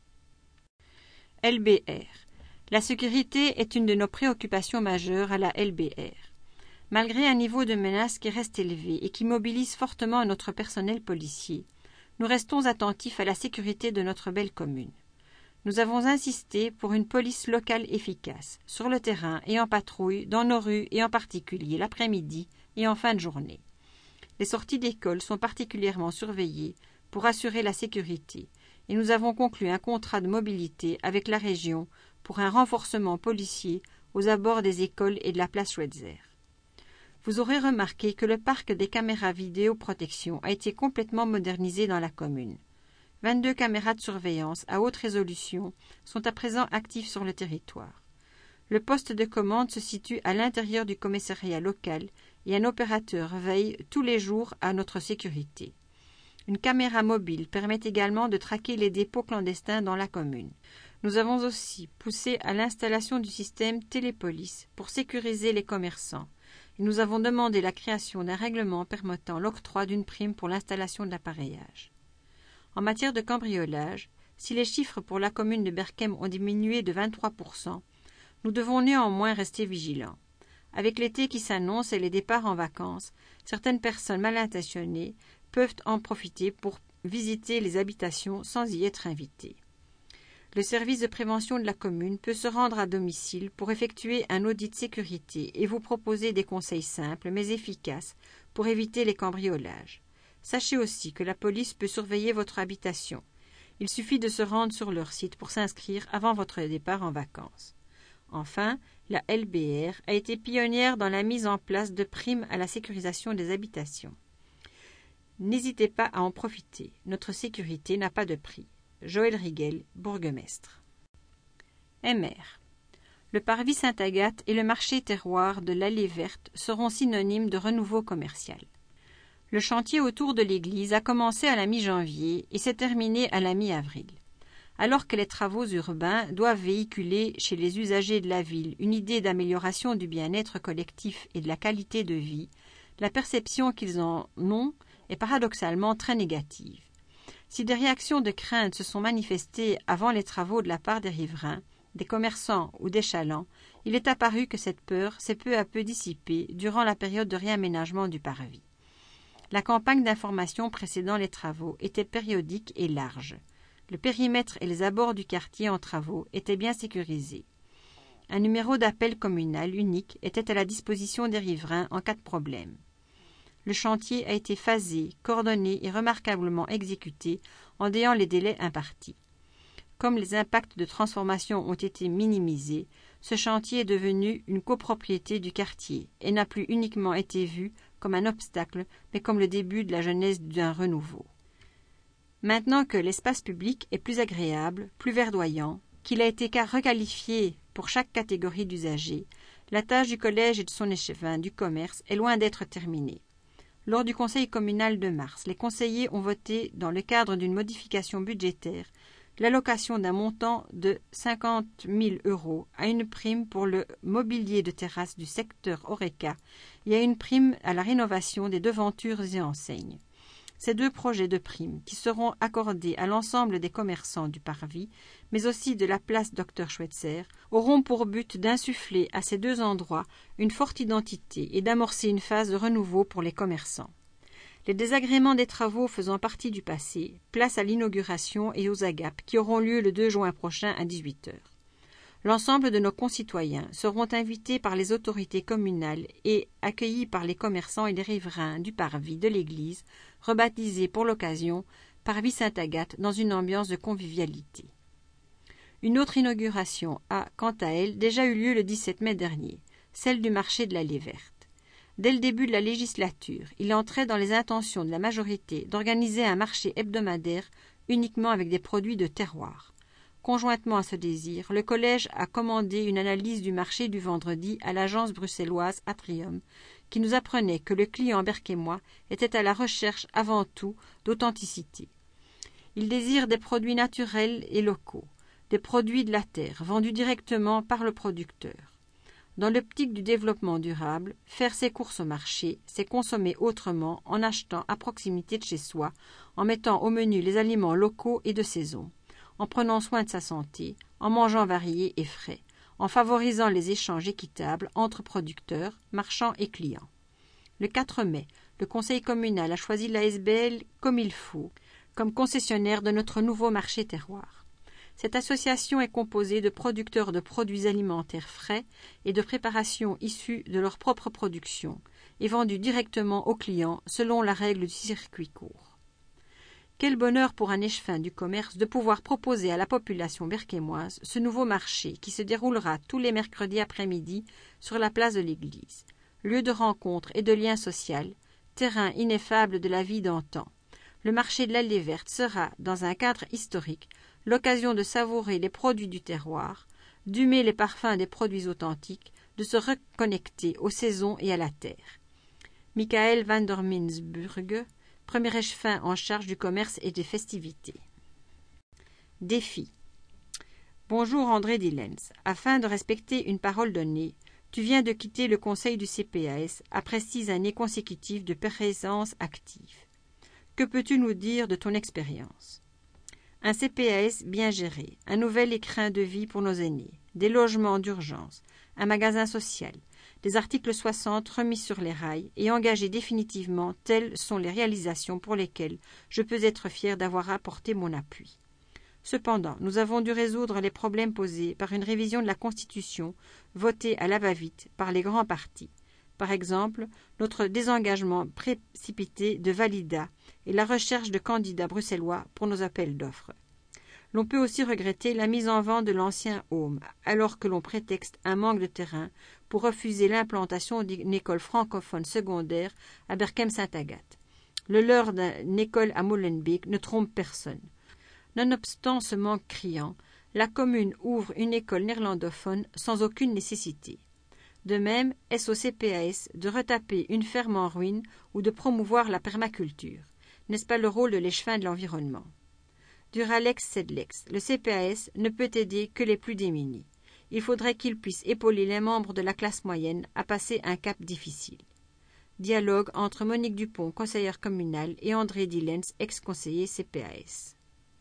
L B R. La sécurité est une de nos préoccupations majeures à la L B R. Malgré un niveau de menace qui reste élevé et qui mobilise fortement notre personnel policier, nous restons attentifs à la sécurité de notre belle commune. Nous avons insisté pour une police locale efficace, sur le terrain et en patrouille, dans nos rues et en particulier l'après-midi et en fin de journée. Les sorties d'école sont particulièrement surveillées pour assurer la sécurité et nous avons conclu un contrat de mobilité avec la région pour un renforcement policier aux abords des écoles et de la place Schweitzer. Vous aurez remarqué que le parc des caméras vidéoprotection a été complètement modernisé dans la commune. vingt-deux caméras de surveillance à haute résolution sont à présent actives sur le territoire. Le poste de commande se situe à l'intérieur du commissariat local et un opérateur veille tous les jours à notre sécurité. Une caméra mobile permet également de traquer les dépôts clandestins dans la commune. Nous avons aussi poussé à l'installation du système Télépolice pour sécuriser les commerçants. Et nous avons demandé la création d'un règlement permettant l'octroi d'une prime pour l'installation de l'appareillage. En matière de cambriolage, si les chiffres pour la commune de Berchem ont diminué de vingt-trois pour cent, nous devons néanmoins rester vigilants. Avec l'été qui s'annonce et les départs en vacances, certaines personnes mal intentionnées peuvent en profiter pour visiter les habitations sans y être invitées. Le service de prévention de la commune peut se rendre à domicile pour effectuer un audit de sécurité et vous proposer des conseils simples mais efficaces pour éviter les cambriolages. Sachez aussi que la police peut surveiller votre habitation. Il suffit de se rendre sur leur site pour s'inscrire avant votre départ en vacances. Enfin, la L B R a été pionnière dans la mise en place de primes à la sécurisation des habitations. N'hésitez pas à en profiter. Notre sécurité n'a pas de prix. Joël Rigel, bourgmestre. M R. Le parvis Sainte-Agathe et le marché terroir de l'Allée Verte seront synonymes de renouveau commercial. Le chantier autour de l'église a commencé à la mi-janvier et s'est terminé à la mi-avril. Alors que les travaux urbains doivent véhiculer chez les usagers de la ville une idée d'amélioration du bien-être collectif et de la qualité de vie, la perception qu'ils en ont est paradoxalement très négative. Si des réactions de crainte se sont manifestées avant les travaux de la part des riverains, des commerçants ou des chalands, il est apparu que cette peur s'est peu à peu dissipée durant la période de réaménagement du parvis. La campagne d'information précédant les travaux était périodique et large. Le périmètre et les abords du quartier en travaux étaient bien sécurisés. Un numéro d'appel communal unique était à la disposition des riverains en cas de problème. Le chantier a été phasé, coordonné et remarquablement exécuté en déant les délais impartis. Comme les impacts de transformation ont été minimisés, ce chantier est devenu une copropriété du quartier et n'a plus uniquement été vu comme un obstacle, mais comme le début de la genèse d'un renouveau. Maintenant que l'espace public est plus agréable, plus verdoyant, qu'il a été requalifié pour chaque catégorie d'usagers, la tâche du collège et de son échevin du commerce est loin d'être terminée. Lors du conseil communal de mars, les conseillers ont voté, dans le cadre d'une modification budgétaire, l'allocation d'un montant de cinquante mille euros à une prime pour le mobilier de terrasse du secteur Horeca et à une prime à la rénovation des devantures et enseignes. Ces deux projets de primes, qui seront accordés à l'ensemble des commerçants du parvis, mais aussi de la place Docteur Schweitzer, auront pour but d'insuffler à ces deux endroits une forte identité et d'amorcer une phase de renouveau pour les commerçants. Les désagréments des travaux faisant partie du passé, place à l'inauguration et aux agapes qui auront lieu le deux juin prochain à dix-huit heures. L'ensemble de nos concitoyens seront invités par les autorités communales et accueillis par les commerçants et les riverains du parvis de l'église, rebaptisé pour l'occasion Parvis Sainte-Agathe dans une ambiance de convivialité. Une autre inauguration a, quant à elle, déjà eu lieu le dix-sept mai dernier, celle du marché de l'Allée Verte. Dès le début de la législature, il entrait dans les intentions de la majorité d'organiser un marché hebdomadaire uniquement avec des produits de terroir. Conjointement à ce désir, le collège a commandé une analyse du marché du vendredi à l'agence bruxelloise Atrium, qui nous apprenait que le client berquémois était à la recherche avant tout d'authenticité. Il désire des produits naturels et locaux, des produits de la terre, vendus directement par le producteur. Dans l'optique du développement durable, faire ses courses au marché, c'est consommer autrement en achetant à proximité de chez soi, en mettant au menu les aliments locaux et de saison, en prenant soin de sa santé, en mangeant varié et frais, en favorisant les échanges équitables entre producteurs, marchands et clients. Le quatre mai, le conseil communal a choisi l'A S B L comme il faut, comme concessionnaire de notre nouveau marché terroir. Cette association est composée de producteurs de produits alimentaires frais et de préparations issues de leur propre production et vendues directement aux clients selon la règle du circuit court. Quel bonheur pour un échevin du commerce de pouvoir proposer à la population berquémoise ce nouveau marché qui se déroulera tous les mercredis après-midi sur la place de l'église, lieu de rencontre et de lien social, terrain ineffable de la vie d'antan. Le marché de l'Allée Verte sera, dans un cadre historique, l'occasion de savourer les produits du terroir, d'humer les parfums des produits authentiques, de se reconnecter aux saisons et à la terre. Michael van der Minsburg, premier échevin en charge du commerce et des festivités. Défi. Bonjour André Dillens. Afin de respecter une parole donnée, tu viens de quitter le conseil du C P A S après six années consécutives de présence active. Que peux-tu nous dire de ton expérience? Un C P A S bien géré, un nouvel écrin de vie pour nos aînés, des logements d'urgence, un magasin social, des articles soixante remis sur les rails et engagés définitivement, telles sont les réalisations pour lesquelles je peux être fier d'avoir apporté mon appui. Cependant, nous avons dû résoudre les problèmes posés par une révision de la Constitution votée à la va-vite par les grands partis. Par exemple, notre désengagement précipité de Valida et la recherche de candidats bruxellois pour nos appels d'offres. L'on peut aussi regretter la mise en vente de l'ancien Home, alors que l'on prétexte un manque de terrain pour refuser l'implantation d'une école francophone secondaire à Berchem-Saint-Agathe. Le leurre d'une école à Molenbeek ne trompe personne. Nonobstant ce manque criant, la commune ouvre une école néerlandophone sans aucune nécessité. De même, est-ce au C P A S de retaper une ferme en ruine ou de promouvoir la permaculture? N'est-ce pas le rôle de l'échevin de l'environnement? Duralex Sedlex, le C P A S ne peut aider que les plus démunis. Il faudrait qu'il puisse épauler les membres de la classe moyenne à passer un cap difficile. Dialogue entre Monique Dupont, conseillère communale, et André Dillens, ex-conseiller C P A S.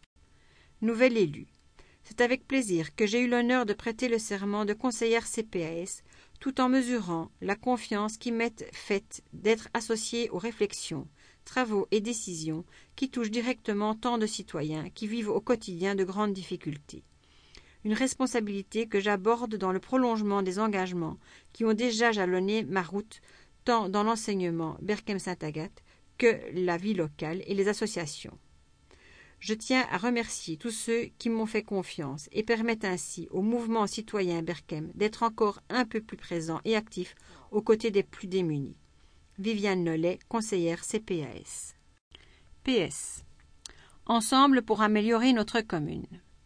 Nouvel élu. C'est avec plaisir que j'ai eu l'honneur de prêter le serment de conseillère C P A S, tout en mesurant la confiance qui m'est faite d'être associée aux réflexions, travaux et décisions qui touchent directement tant de citoyens qui vivent au quotidien de grandes difficultés. Une responsabilité que j'aborde dans le prolongement des engagements qui ont déjà jalonné ma route, tant dans l'enseignement Berchem-Saint-Agathe que la vie locale et les associations. Je tiens à remercier tous ceux qui m'ont fait confiance et permettent ainsi au mouvement citoyen Berchem d'être encore un peu plus présent et actif aux côtés des plus démunis. Viviane Nollet, conseillère C P A S. P S. Ensemble pour améliorer notre commune.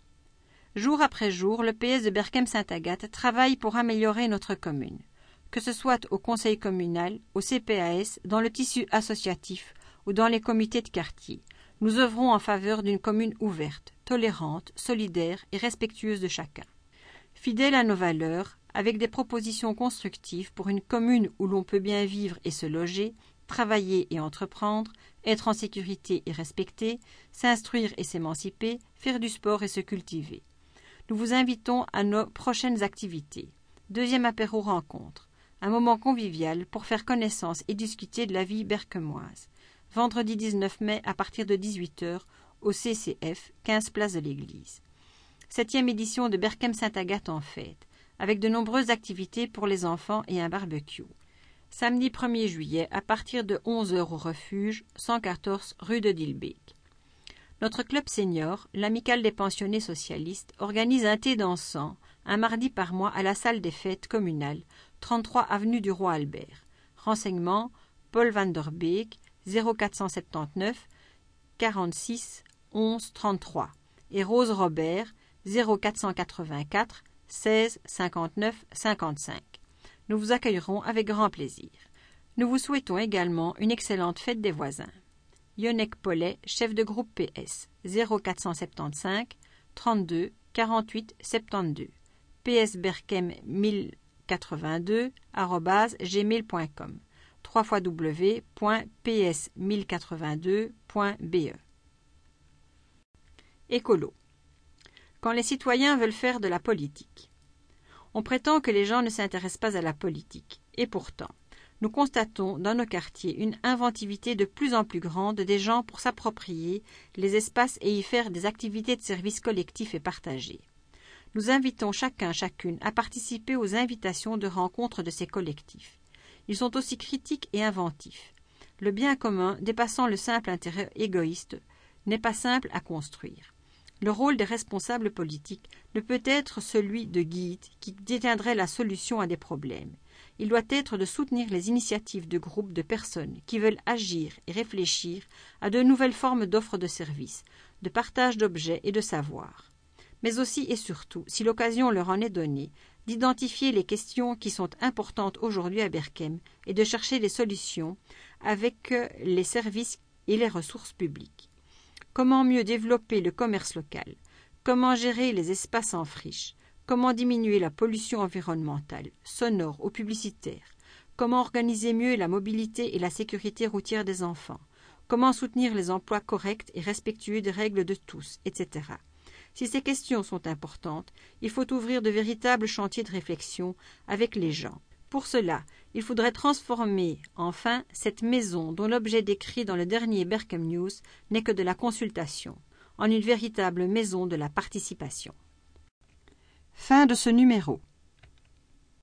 Jour après jour, le P S de Berchem-Saint-Agathe travaille pour améliorer notre commune, que ce soit au conseil communal, au C P A S, dans le tissu associatif ou dans les comités de quartier. Nous œuvrons en faveur d'une commune ouverte, tolérante, solidaire et respectueuse de chacun. Fidèle à nos valeurs, avec des propositions constructives pour une commune où l'on peut bien vivre et se loger, travailler et entreprendre, être en sécurité et respecté, s'instruire et s'émanciper, faire du sport et se cultiver. Nous vous invitons à nos prochaines activités. Deuxième apéro rencontre, un moment convivial pour faire connaissance et discuter de la vie berquemoise. Vendredi dix-neuf mai à partir de dix-huit heures au C C F, quinze place de l'Église. Septième édition de Berchem-Saint-Agathe en fête, avec de nombreuses activités pour les enfants et un barbecue. Samedi premier juillet à partir de onze heures au refuge, cent quatorze rue de Dilbeek. Notre club senior, l'Amicale des pensionnés socialistes, organise un thé dansant un mardi par mois à la salle des fêtes communale, trente-trois avenue du Roi Albert. Renseignements, Paul van der Beek, zéro quatre cent soixante-dix-neuf quarante-six onze trente-trois et Rose Robert, zéro quatre cent quatre-vingt-quatre seize cinquante-neuf cinquante-cinq. Nous vous accueillerons avec grand plaisir. Nous vous souhaitons également une excellente fête des voisins. Yonek Paulet, chef de groupe P S, zéro quatre cent soixante-quinze trente-deux quarante-huit soixante-douze, psberchem mille quatre-vingt-deux arobase gmail point com, w w w point p s mille quatre-vingt-deux point b e. Écolo. Quand les citoyens veulent faire de la politique. On prétend que les gens ne s'intéressent pas à la politique, et pourtant, nous constatons dans nos quartiers une inventivité de plus en plus grande des gens pour s'approprier les espaces et y faire des activités de service collectif et partagées. Nous invitons chacun, chacune à participer aux invitations de rencontres de ces collectifs. Ils sont aussi critiques et inventifs. Le bien commun, dépassant le simple intérêt égoïste, n'est pas simple à construire. Le rôle des responsables politiques ne peut être celui de guide qui détiendrait la solution à des problèmes. Il doit être de soutenir les initiatives de groupes de personnes qui veulent agir et réfléchir à de nouvelles formes d'offres de services, de partage d'objets et de savoirs. Mais aussi et surtout, si l'occasion leur en est donnée, d'identifier les questions qui sont importantes aujourd'hui à Berchem et de chercher des solutions avec les services et les ressources publiques. Comment mieux développer le commerce local? Comment gérer les espaces en friche? Comment diminuer la pollution environnementale, sonore ou publicitaire? Comment organiser mieux la mobilité et la sécurité routière des enfants? Comment soutenir les emplois corrects et respectueux des règles de tous, et cetera. Si ces questions sont importantes, il faut ouvrir de véritables chantiers de réflexion avec les gens. Pour cela, il faudrait transformer, enfin, cette maison dont l'objet décrit dans le dernier Berchem News n'est que de la consultation, en une véritable maison de la participation. Fin de ce numéro.